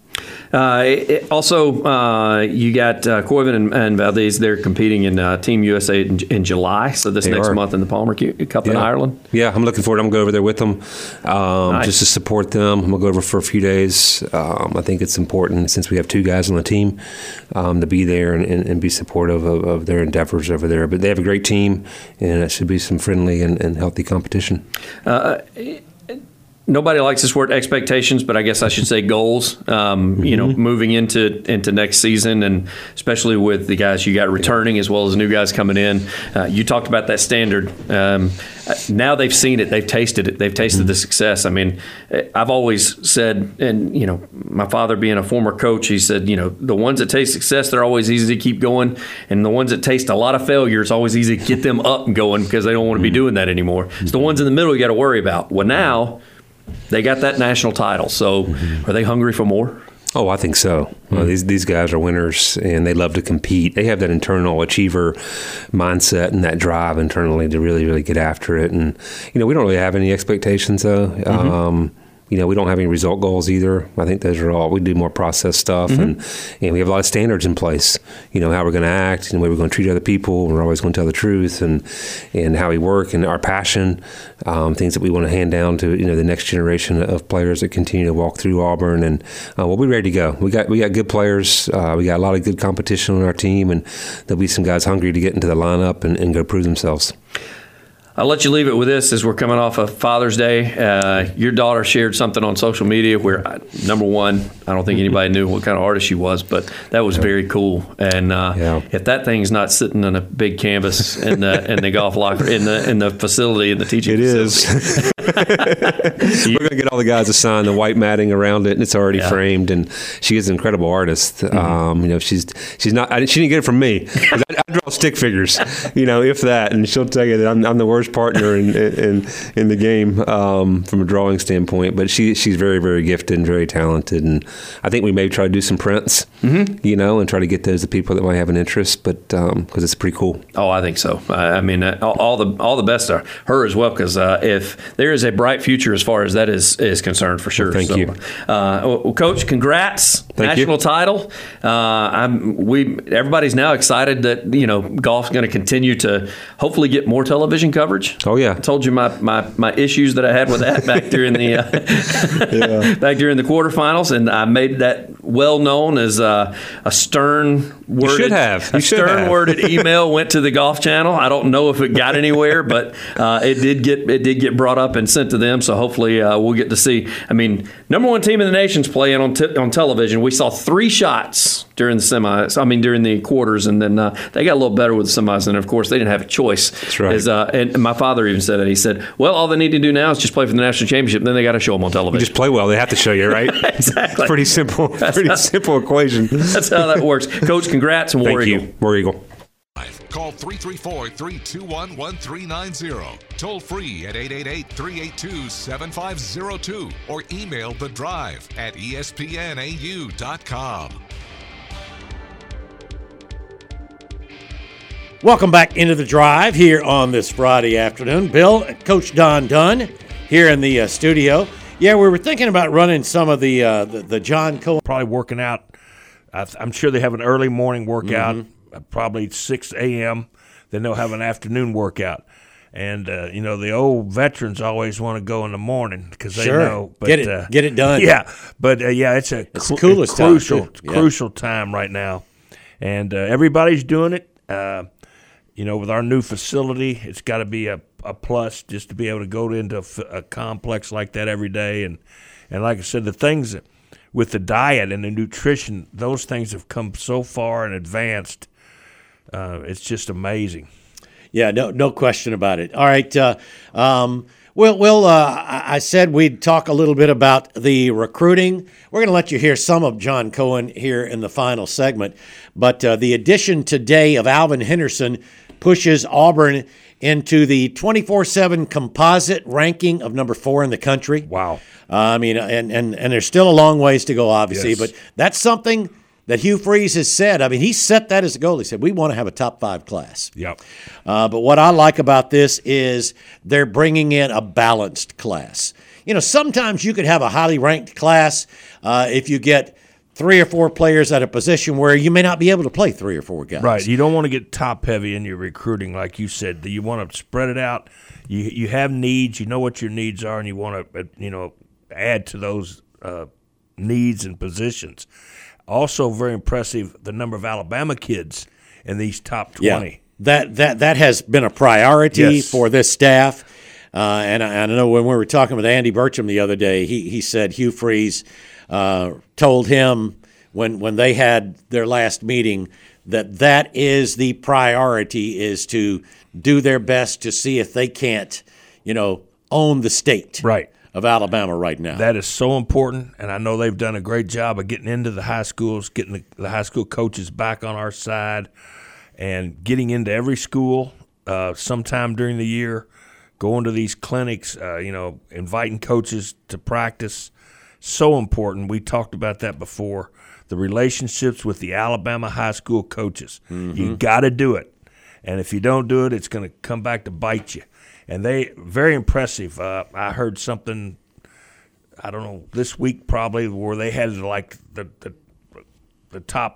[SPEAKER 11] Also, you got Coiven and Valdez. They're competing in Team USA in July, so this next month in the Palmer Cup in Ireland.
[SPEAKER 12] Yeah, I'm looking forward. I'm going to go over there with them just to support them. I'm going to go over for a few days. I think it's important, since we have 2 guys on the team, to be there and be supportive of their endeavors over there. But they have a great team, and it should be some friendly and healthy competition.
[SPEAKER 11] nobody likes this word expectations, but I guess I should say goals. You know, moving into next season, and especially with the guys you got returning as well as new guys coming in. You talked about that standard. Now they've seen it, they've tasted it, they've tasted the success. I mean, I've always said, and you know, my father being a former coach, he said, you know, the ones that taste success, they're always easy to keep going, and the ones that taste a lot of failure, it's always easy to get them up and going because they don't want to be doing that anymore. It's the ones in the middle you got to worry about. Well, now they got that national title, so are they hungry for more?
[SPEAKER 12] Oh, I think so. Well, these guys are winners, and they love to compete. They have that internal achiever mindset and that drive internally to really, really get after it. And, you know, we don't really have any expectations, though. You know, we don't have any result goals either. I think those are all, we do more process stuff, and we have a lot of standards in place. You know, how we're going to act and the way we're going to treat other people. We're always going to tell the truth, and how we work and our passion, things that we want to hand down to, you know, the next generation of players that continue to walk through Auburn. And we'll be ready to go. We got good players. We got a lot of good competition on our team, and there'll be some guys hungry to get into the lineup and go prove themselves.
[SPEAKER 11] I'll let you leave it with this as we're coming off of Father's Day. Your daughter shared something on social media where, number one, I don't think anybody knew what kind of artist she was, but that was very cool. And if that thing's not sitting on a big canvas in the golf locker, in the facility, in the teaching facility.
[SPEAKER 12] We're going to get all the guys to sign the white matting around it, and it's already framed. And she is an incredible artist. You know, she's not. She didn't get it from me. I draw stick figures, you know, if that, and she'll tell you that I'm the worst partner in the game from a drawing standpoint. But she's very, very gifted and very talented, and I think we may try to do some prints, you know, and try to get those to people that might have an interest. But because it's pretty cool.
[SPEAKER 11] Oh, I think so. I mean, all the best to her as well, because if there is a bright future as far as that is concerned, for sure.
[SPEAKER 12] Thank you.
[SPEAKER 11] Well, Coach, congrats. National title. Everybody's now excited that, you know, golf's going to continue to hopefully get more television coverage.
[SPEAKER 12] Oh yeah,
[SPEAKER 11] I told you my issues that I had with that back during the back during the quarterfinals, and I made that well known as a stern worded email went to the Golf Channel. I don't know if it got anywhere, but it did get brought up and sent to them. So hopefully we'll get to see. I mean, number one team in the nation's playing on television. We saw 3 shots during the semis. I mean, during the quarters, and then they got a little better with the semis. And of course, they didn't have a choice.
[SPEAKER 12] That's right.
[SPEAKER 11] And my father even said it. He said, "Well, all they need to do now is just play for the national championship. And then they got to show them on television.
[SPEAKER 12] You just play well. They have to show you, right?"
[SPEAKER 11] Exactly.
[SPEAKER 12] It's pretty simple. Simple equation.
[SPEAKER 11] That's how that works. Coach, congrats and War Eagle.
[SPEAKER 12] Thank you. War Eagle.
[SPEAKER 2] Call 334-321-1390. Toll free at 888-382-7502 or email The Drive at espnau.com.
[SPEAKER 1] Welcome back into The Drive here on this Friday afternoon. Bill and Coach Don Dunn here in the studio. Yeah, we were thinking about running some of the John Cohen.
[SPEAKER 3] Probably working out. I'm sure they have an early morning workout, probably 6 a.m. Then they'll have an afternoon workout. And, you know, the old veterans always want to go in the morning because they know. But,
[SPEAKER 1] get it done.
[SPEAKER 3] Yeah, but, it's a crucial time right now. And everybody's doing it. You know, with our new facility, it's got to be a plus just to be able to go into a complex like that every day. And like I said, the things with the diet and the nutrition, those things have come so far and advanced. It's just amazing.
[SPEAKER 1] Yeah, no question about it. All right. I said we'd talk a little bit about the recruiting. We're going to let you hear some of John Cohen here in the final segment. But the addition today of Alvin Henderson pushes Auburn into the 24/7 composite ranking of number 4 in the country.
[SPEAKER 3] Wow.
[SPEAKER 1] I mean, and there's still a long ways to go, obviously, but that's something that Hugh Freeze has said. I mean, he set that as a goal. He said, we want to have a top 5 class.
[SPEAKER 3] Yep.
[SPEAKER 1] But what I like about this is they're bringing in a balanced class. You know, sometimes you could have a highly ranked class if you get 3 or 4 players at a position where you may not be able to play 3 or 4 guys.
[SPEAKER 3] Right. You don't want to get top heavy in your recruiting, like you said. You want to spread it out. You have needs. You know what your needs are, and you want to add to those needs and positions. Also, very impressive the number of Alabama kids in these top 20.
[SPEAKER 1] Yeah. That has been a priority for this staff. And I know when we were talking with Andy Burcham the other day, he said Hugh Freeze told him when they had their last meeting that is the priority, is to do their best to see if they can't, own the state of Alabama right now.
[SPEAKER 3] That is so important, and I know they've done a great job of getting into the high schools, getting the high school coaches back on our side, and getting into every school sometime during the year, going to these clinics, inviting coaches to practice. So important. We talked about that before. The relationships with the Alabama high school coaches. Mm-hmm. You got to do it. And if you don't do it, it's going to come back to bite you. And they very impressive. I heard something, I don't know, this week probably, where they had like the top.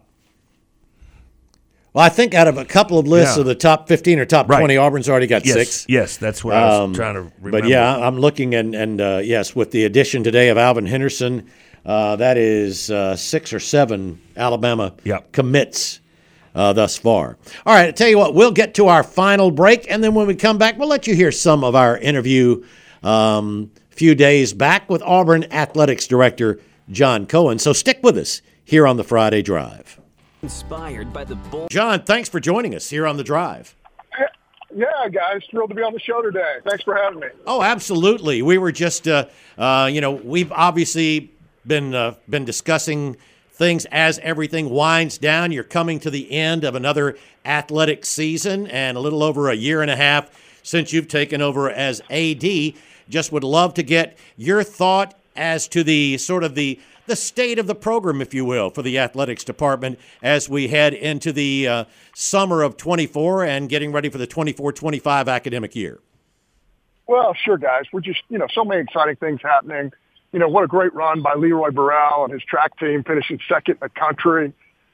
[SPEAKER 1] Well, I think out of a couple of lists of the top 15 or top 20, Auburn's already got 6.
[SPEAKER 3] Yes, that's what I was trying to remember.
[SPEAKER 1] But yeah, I'm looking and yes, with the addition today of Alvin Henderson, that is 6 or 7 Alabama commits thus far. All right, I tell you what, we'll get to our final break, and then when we come back, we'll let you hear some of our interview a few days back with Auburn Athletics Director John Cohen. So stick with us here on the Friday Drive.
[SPEAKER 4] Inspired by the bull.
[SPEAKER 1] John, thanks for joining us here on the Drive.
[SPEAKER 13] Yeah, guys, thrilled to be on the show today. Thanks for having me.
[SPEAKER 1] Oh, absolutely. We were just, we've obviously been discussing things as everything winds down. You're coming to the end of another athletic season and a little over a year and a half since you've taken over as AD. Just would love to get your thought as to the sort of the state of the program, if you will, for the athletics department as we head into the summer of 24 and getting ready for the 24-25 academic year.
[SPEAKER 13] Well, sure, guys. We're just, so many exciting things happening. What a great run by Leroy Burrell and his track team, finishing second in the country.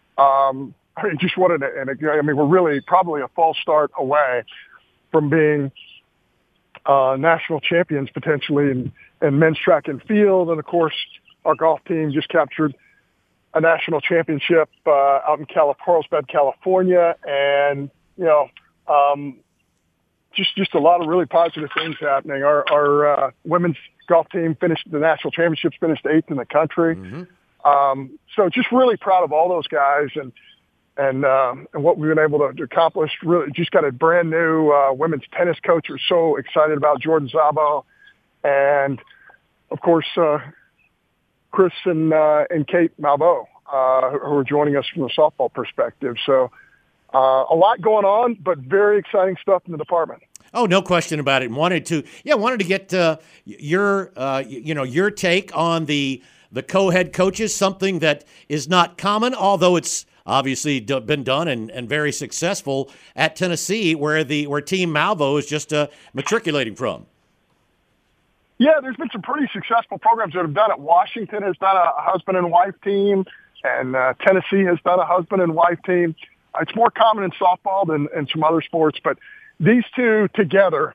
[SPEAKER 13] Just what we're really probably a false start away from being national champions potentially in men's track and field. And, of course, our golf team just captured a national championship out in Carlsbad, California. And, just a lot of really positive things happening. Our women's golf team finished the national championships, finished 8th in the country. Mm-hmm. So just really proud of all those guys and what we've been able to accomplish. Really just got a brand new women's tennis coach. We're so excited about Jordan Szabo. And, of course, Chris and Kate Malveaux, who are joining us from the softball perspective. So a lot going on, but very exciting stuff in the department.
[SPEAKER 1] Oh, no question about it. Wanted to get your take on the co-head coaches, something that is not common, although it's obviously been done and very successful at Tennessee, where Team Malveaux is just matriculating from.
[SPEAKER 13] Yeah, there's been some pretty successful programs that have done it. Washington has done a husband and wife team, and Tennessee has done a husband and wife team. It's more common in softball than in some other sports, but these two together,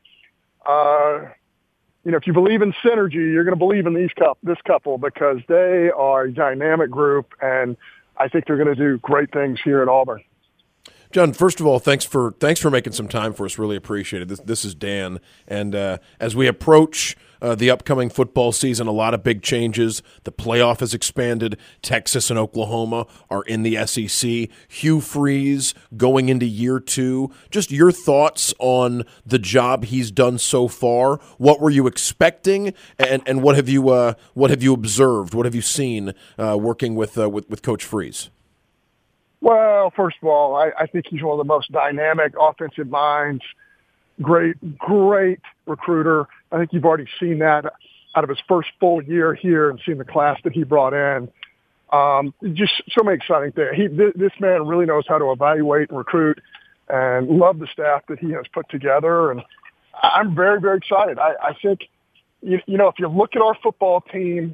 [SPEAKER 13] if you believe in synergy, you're going to believe in this couple because they are a dynamic group, and I think they're going to do great things here at Auburn.
[SPEAKER 14] John, first of all, thanks for making some time for us. Really appreciate it. This is Dan, and as we approach the upcoming football season, a lot of big changes. The playoff has expanded. Texas and Oklahoma are in the SEC. Hugh Freeze going into year 2. Just your thoughts on the job he's done so far. What were you expecting, and what have you observed? What have you seen working with Coach Freeze?
[SPEAKER 13] Well, first of all, I think he's one of the most dynamic offensive minds. Great recruiter. I think you've already seen that out of his first full year here and seen the class that he brought in. Just so many exciting things. This man really knows how to evaluate and recruit, and love the staff that he has put together. And I'm very, very excited. I think, if you look at our football team,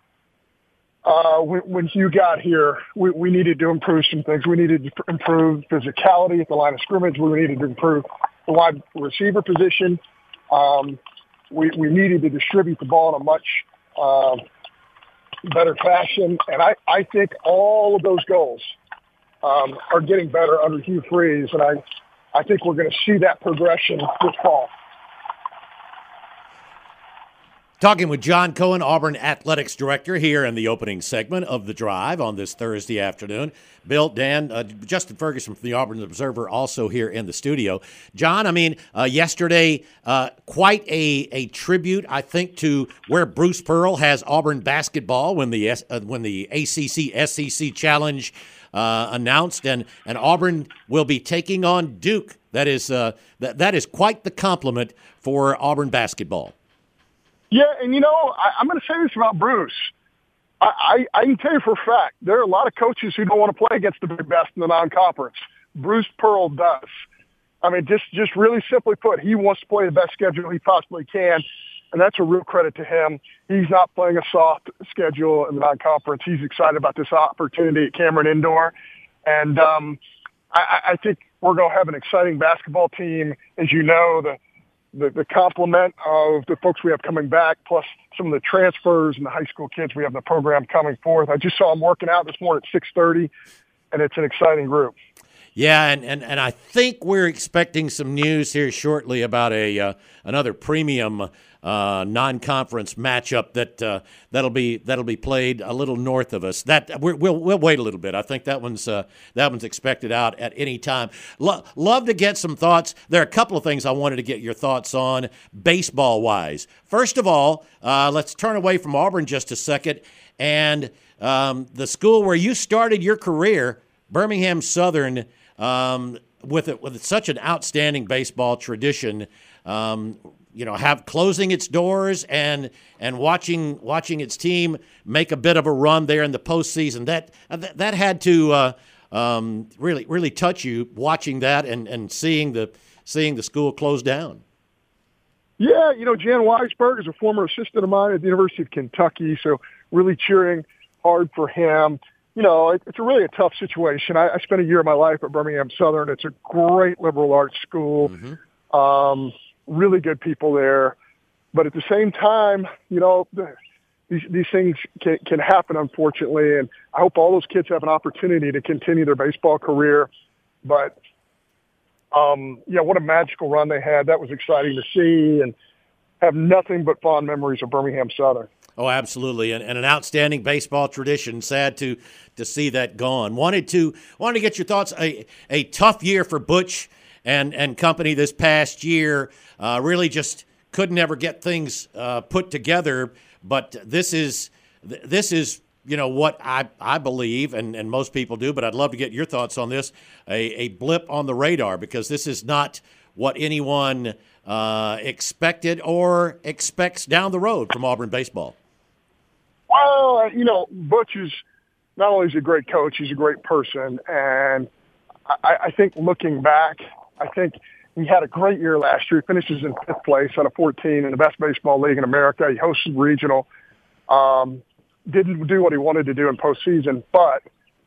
[SPEAKER 13] when Hugh got here, we needed to improve some things. We needed to improve physicality at the line of scrimmage. We needed to improve the wide receiver position. We needed to distribute the ball in a much better fashion. And I think all of those goals are getting better under Hugh Freeze. And I think we're going to see that progression this fall.
[SPEAKER 1] Talking with John Cohen, Auburn Athletics Director, here in the opening segment of The Drive on this Thursday afternoon. Bill, Dan, Justin Ferguson from the Auburn Observer also here in the studio. John, yesterday, quite a tribute, I think, to where Bruce Pearl has Auburn basketball when the ACC-SEC Challenge announced, and Auburn will be taking on Duke. That is quite the compliment for Auburn basketball.
[SPEAKER 13] Yeah, and I'm going to say this about Bruce. I can tell you for a fact, there are a lot of coaches who don't want to play against the very best in the non-conference. Bruce Pearl does. I mean, just really simply put, he wants to play the best schedule he possibly can, and that's a real credit to him. He's not playing a soft schedule in the non-conference. He's excited about this opportunity at Cameron Indoor, and I think we're going to have an exciting basketball team. As you know, the complement of the folks we have coming back, plus some of the transfers and the high school kids we have in the program coming forth. I just saw them working out this morning at 6:30, and it's an exciting group.
[SPEAKER 1] Yeah, and I think we're expecting some news here shortly about another premium non-conference matchup that'll be played a little north of us. We'll wait a little bit. I think that one's expected out at any time. Love to get some thoughts. There are a couple of things I wanted to get your thoughts on baseball wise. First of all, let's turn away from Auburn just a second, and the school where you started your career, Birmingham Southern. With such an outstanding baseball tradition, have closing its doors and watching its team make a bit of a run there in the postseason. That had to really touch you watching that and seeing the school close down.
[SPEAKER 13] Yeah, Jan Weisberg is a former assistant of mine at the University of Kentucky, so really cheering hard for him. It's really a tough situation. I spent a year of my life at Birmingham Southern. It's a great liberal arts school, really good people there. But at the same time, these things can happen, unfortunately, and I hope all those kids have an opportunity to continue their baseball career. But, what a magical run they had. That was exciting to see, and have nothing but fond memories of Birmingham Southern.
[SPEAKER 1] Oh, absolutely, and an outstanding baseball tradition. Sad to see that gone. Wanted to get your thoughts. A tough year for Butch and company this past year. Really just couldn't ever get things put together. But this is what I believe, and most people do. But I'd love to get your thoughts on this. A blip on the radar, because this is not what anyone expected or expects down the road from Auburn baseball.
[SPEAKER 13] Well, Butch is not only is he a great coach, he's a great person. And I think looking back, I think he had a great year last year. He finishes in 5th place out of 14 in the best baseball league in America. He hosted regional. Didn't do what he wanted to do in postseason, but,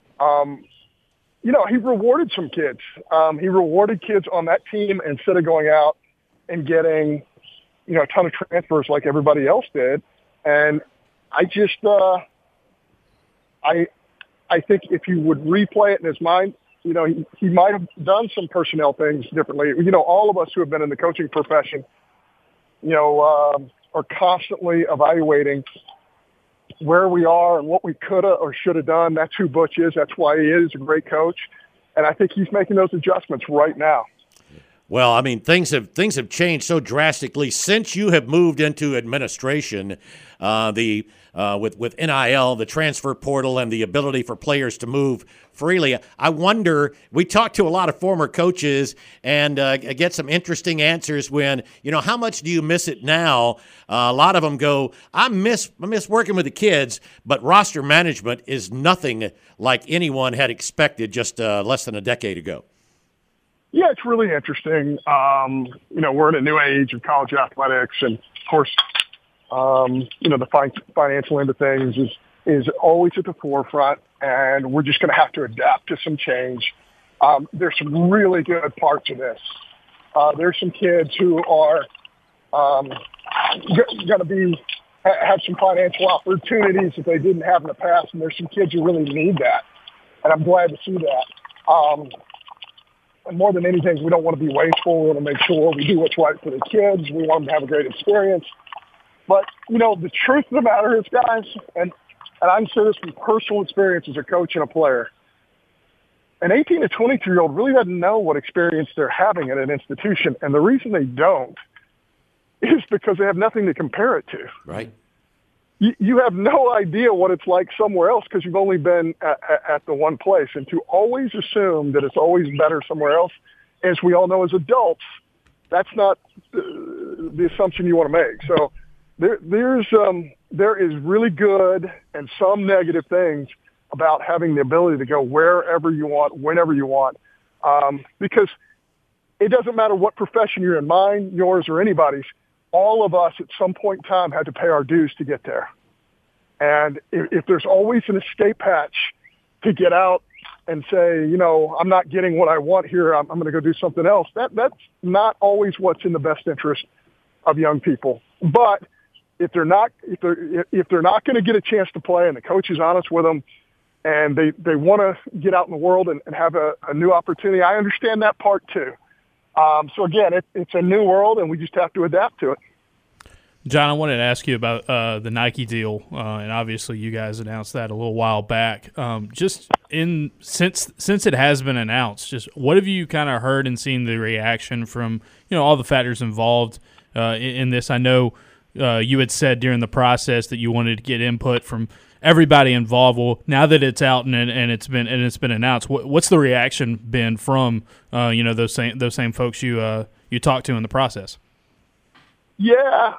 [SPEAKER 13] he rewarded some kids. He rewarded kids on that team instead of going out and getting, a ton of transfers like everybody else did. And I just, I think if you would replay it in his mind, he might have done some personnel things differently. All of us who have been in the coaching profession, are constantly evaluating where we are and what we could have or should have done. That's who Butch is. That's why he is a great coach. And I think he's making those adjustments right now.
[SPEAKER 1] Well, things have changed so drastically since you have moved into administration. With NIL, the transfer portal, and the ability for players to move freely. I wonder, we talk to a lot of former coaches and get some interesting answers when, how much do you miss it now? A lot of them go, I miss working with the kids, but roster management is nothing like anyone had expected just less than a decade ago.
[SPEAKER 13] Yeah, it's really interesting. We're in a new age of college athletics, and of course, the financial end of things is always at the forefront, and we're just going to have to adapt to some change. There's some really good parts of this. There's some kids who are going to have some financial opportunities that they didn't have in the past, and there's some kids who really need that, and I'm glad to see that. And more than anything, we don't want to be wasteful. We want to make sure we do what's right for the kids. We want them to have a great experience. But, the truth of the matter is, guys, and I can say this from personal experience as a coach and a player, an 18 to 22-year-old really doesn't know what experience they're having at an institution. And the reason they don't is because they have nothing to compare it to.
[SPEAKER 1] Right.
[SPEAKER 13] You have no idea what it's like somewhere else because you've only been at the one place. And to always assume that it's always better somewhere else, as we all know as adults, that's not the assumption you want to make. So there is really good and some negative things about having the ability to go wherever you want, whenever you want, because it doesn't matter what profession you're in, mine, yours, or anybody's, all of us at some point in time had to pay our dues to get there. And if there's always an escape hatch to get out and say, I'm not getting what I want here, I'm going to go do something else, that's not always what's in the best interest of young people. But if they're not going to get a chance to play and the coach is honest with them, and they want to get out in the world and have a new opportunity, I understand that part too. So again, it's a new world, and we just have to adapt to it.
[SPEAKER 15] John, I wanted to ask you about the Nike deal, and obviously you guys announced that a little while back. Since it has been announced, just what have you kind of heard and seen the reaction from all the factors involved in this? I know you had said during the process that you wanted to get input from everybody involved. Well, now that it's out and it's been announced, what's the reaction been from those same folks you talked to in the process?
[SPEAKER 13] Yeah,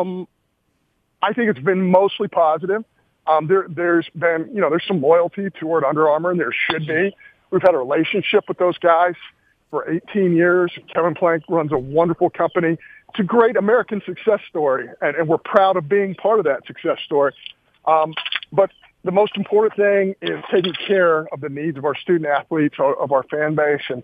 [SPEAKER 13] I think it's been mostly positive. There's been there's some loyalty toward Under Armour, and there should be. We've had a relationship with those guys for 18 years. Kevin Plank runs a wonderful company. It's a great American success story, and we're proud of being part of that success story. But the most important thing is taking care of the needs of our student athletes, of our fan base. And,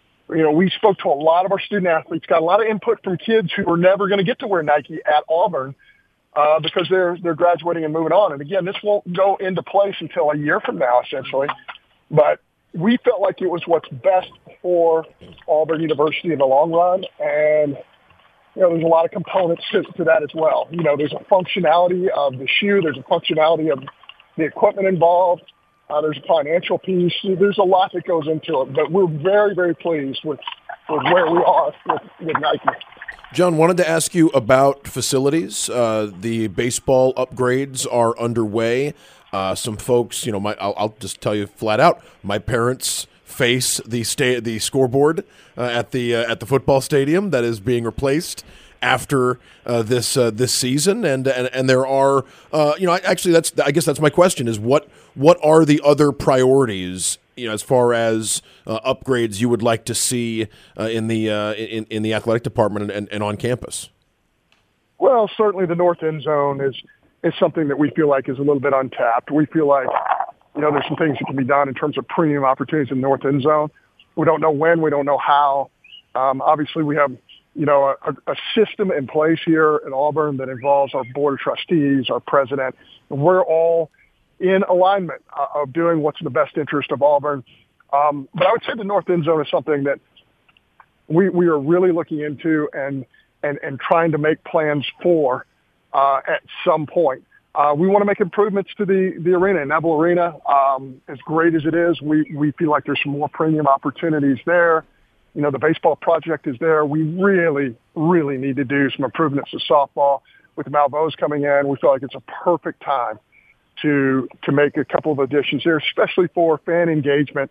[SPEAKER 13] we spoke to a lot of our student athletes, got a lot of input from kids who were never going to get to wear Nike at Auburn because they're graduating and moving on. And again, this won't go into place until a year from now, essentially. But we felt like it was what's best for Auburn University in the long run. And there's a lot of components to that as well. There's a functionality of the shoe. There's a functionality of the equipment involved. There's a financial piece. There's a lot that goes into it. But we're very, very pleased with where we are with Nike.
[SPEAKER 14] John, wanted to ask you about facilities. The baseball upgrades are underway. Some folks, I'll just tell you flat out, my parents face the scoreboard at the football stadium that is being replaced after this season, and there are actually I guess that's my question is what are the other priorities as far as upgrades you would like to see in the athletic department and on campus?
[SPEAKER 13] Well, certainly the north end zone is something that we feel like is a little bit untapped. We feel like there's some things that can be done in terms of premium opportunities in the north end zone. We don't know when, we don't know how. Obviously, we have a system in place here at Auburn that involves our board of trustees, our president, and we're all in alignment of doing what's in the best interest of Auburn. But I would say the north end zone is something that we are really looking into and trying to make plans for at some point. We want to make improvements to the arena, Neville Arena. As great as it is, we feel like there's some more premium opportunities there. The baseball project is there. We really, really need to do some improvements to softball. With Malveaux coming in, we feel like it's a perfect time to make a couple of additions there, especially for fan engagement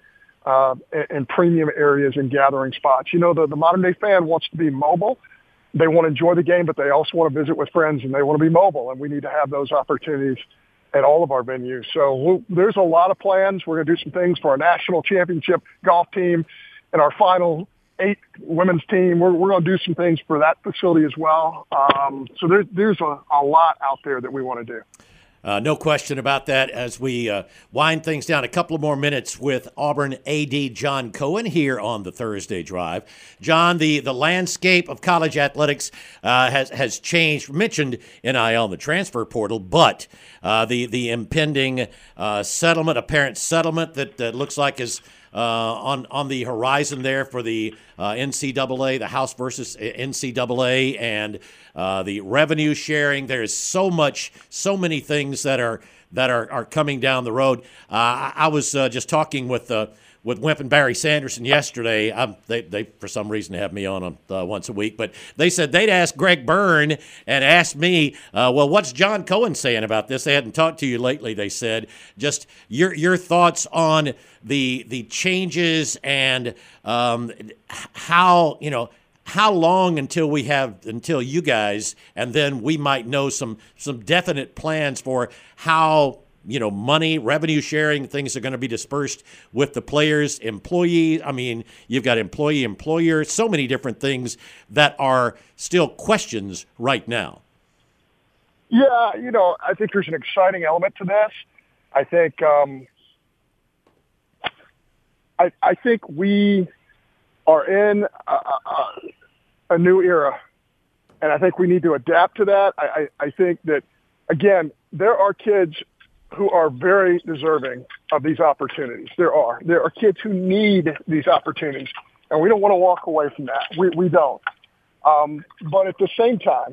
[SPEAKER 13] and premium areas and gathering spots. The modern-day fan wants to be mobile. They want to enjoy the game, but they also want to visit with friends, and they want to be mobile, and we need to have those opportunities at all of our venues. So there's a lot of plans. We're going to do some things for our national championship golf team and our final 8 women's team. We're going to do some things for that facility as well. So there's a lot out there that we want to do.
[SPEAKER 1] No question about that as we wind things down. A couple of more minutes with Auburn AD John Cohen here on the Thursday Drive. John, the landscape of college athletics has changed. Mentioned NIL in the transfer portal, but the impending settlement, apparent settlement that looks like is on the horizon there for the NCAA, the House versus NCAA, and the revenue sharing. There is so many things that are coming down the road. I was just talking with Wimp and Barry Sanderson yesterday. They for some reason have me on once a week, but they said they'd ask Greg Byrne and asked me, well, what's John Cohen saying about this? They hadn't talked to you lately, they said. Just your thoughts on the changes and how long until you guys, and then we might know some definite plans for how money, revenue sharing, things are going to be dispersed with the players, employees. I mean, you've got employee, employer, so many different things that are still questions right now.
[SPEAKER 13] Yeah, I think there's an exciting element to this. I think I think we are in a new era, and I think we need to adapt to that. I think that, again, there are kids who are very deserving of these opportunities. There are kids who need these opportunities, and we don't want to walk away from that. We don't. But at the same time,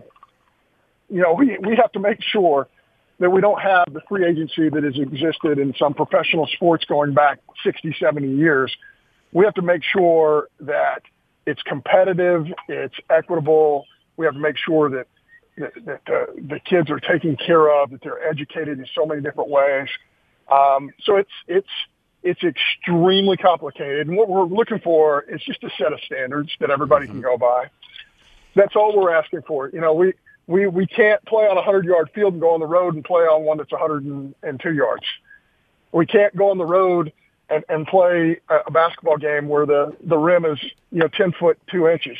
[SPEAKER 13] we have to make sure that we don't have the free agency that has existed in some professional sports going back 60, 70 years. We have to make sure that it's competitive, it's equitable. We have to make sure that the kids are taken care of, that they're educated in so many different ways. So it's extremely complicated. And what we're looking for is just a set of standards that everybody can go by. That's all we're asking for. We can't play on a 100-yard field and go on the road and play on one that's 102 yards. We can't go on the road and play a basketball game where the rim is 10 foot 2 inches.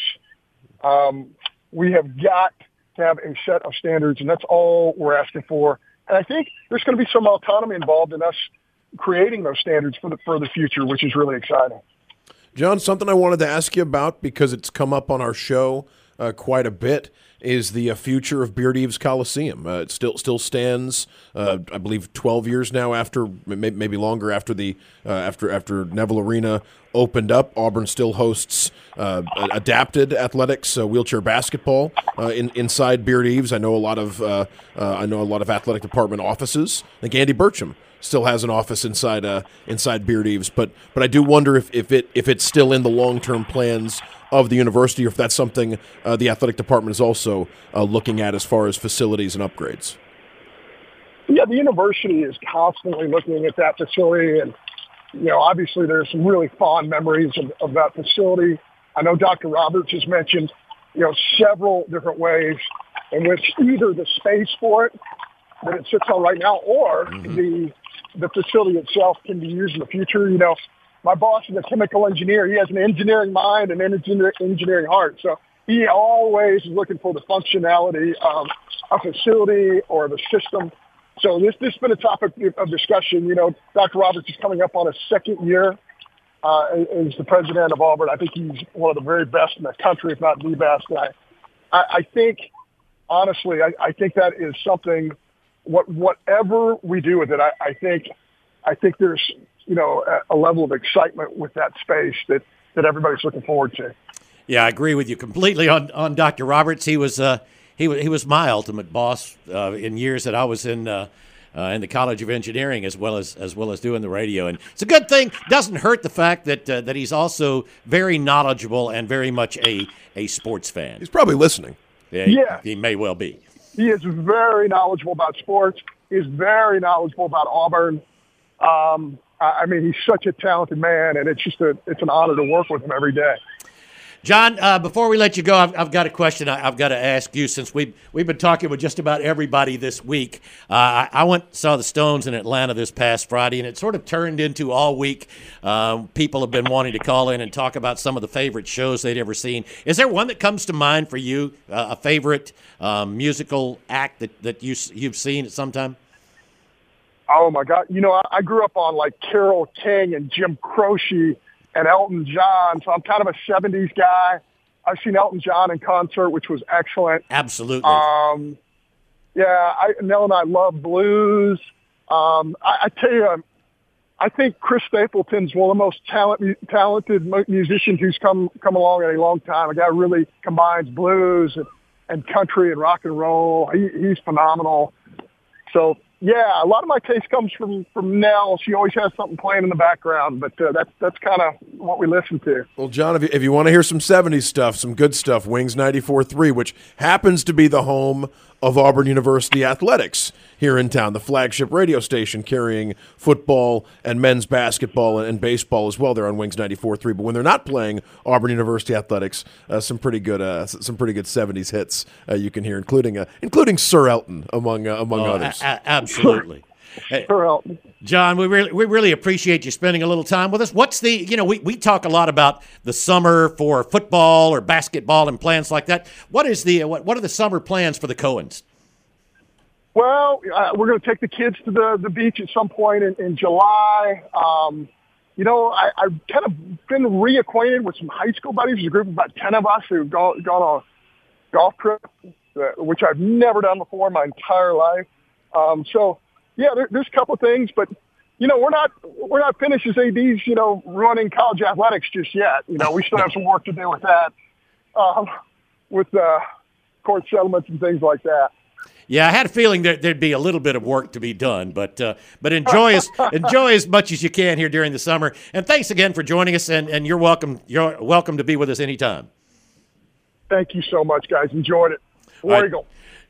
[SPEAKER 13] We have got to have a set of standards, and that's all we're asking for. And I think there's going to be some autonomy involved in us creating those standards for the future, which is really exciting.
[SPEAKER 14] John, something I wanted to ask you about, because it's come up on our show quite a bit, is the future of Beard Eaves Coliseum. It still stands, I believe, 12 years now after, maybe longer after after Neville Arena opened up. Auburn still hosts adapted athletics, wheelchair basketball inside Beard Eaves. I know a lot of athletic department offices. I think Andy Burcham still has an office inside Beard Eaves, but I do wonder if it's still in the long-term plans of the university, or if that's something the athletic department is also looking at as far as facilities and upgrades.
[SPEAKER 13] Yeah, the university is constantly looking at that facility, and obviously there's some really fond memories of that facility. I know Dr. Roberts has mentioned several different ways in which either the space for it that it sits on right now, or the facility itself can be used in the future. My boss is a chemical engineer. He has an engineering mind and an engineering heart. So he always is looking for the functionality of a facility or the system. So this has been a topic of discussion. Dr. Roberts is coming up on his second year as the president of Auburn. I think he's one of the very best in the country, if not the best. I think, honestly, I think that is something, whatever we do with it, I think there's a level of excitement with that space that everybody's looking forward to.
[SPEAKER 1] Yeah, I agree with you completely on Dr. Roberts. He was my ultimate boss in years that I was in the College of Engineering, as well as doing the radio. And it's a good thing. Doesn't hurt the fact that he's also very knowledgeable and very much a sports fan.
[SPEAKER 14] He's probably listening.
[SPEAKER 1] Yeah, he may well be.
[SPEAKER 13] He is very knowledgeable about sports. He's very knowledgeable about Auburn. He's such a talented man, and it's an honor to work with him every day.
[SPEAKER 1] John, before we let you go, I've got a question I've got to ask you, since we've been talking with just about everybody this week. I saw the Stones in Atlanta this past Friday, and it sort of turned into all week. People have been wanting to call in and talk about some of the favorite shows they'd ever seen. Is there one that comes to mind for you, a favorite musical act that you've seen at some time?
[SPEAKER 13] Oh, my God. I grew up on, Carole King and Jim Croce and Elton John, so I'm kind of a 70s guy. I've seen Elton John in concert, which was excellent.
[SPEAKER 1] Absolutely.
[SPEAKER 13] Nell and I love blues. I tell you, I think Chris Stapleton's one of the most talented musicians who's come along in a long time. A guy who really combines blues and country and rock and roll. He's phenomenal. So, yeah, a lot of my taste comes from Nell. She always has something playing in the background, but that's kind of what we listen to.
[SPEAKER 14] Well, John, if you want to hear some 70s stuff, some good stuff, Wings 94.3, which happens to be the home of Auburn University Athletics here in town, the flagship radio station carrying football and men's basketball and baseball as well. They're on Wings 94.3. But when they're not playing Auburn University Athletics, some pretty good 70s hits you can hear, including Sir Elton among others.
[SPEAKER 1] Absolutely. Hey, John, we really appreciate you spending a little time with us. What's we talk a lot about the summer for football or basketball and plans like that. What are the summer plans for the Cohens?
[SPEAKER 13] Well, we're going to take the kids to the beach at some point in July. I've kind of been reacquainted with some high school buddies. There's a group of about 10 of us who've gone on a golf trip, which I've never done before in my entire life. Yeah, there's a couple of things, but we're not finished as ADs, running college athletics just yet. We still have some work to do with that, with court settlements and things like that.
[SPEAKER 1] Yeah, I had a feeling that there'd be a little bit of work to be done, but enjoy as much as you can here during the summer. And thanks again for joining us. And you're welcome. You're welcome to be with us anytime.
[SPEAKER 13] Thank you so much, guys. Enjoyed it. War Eagle.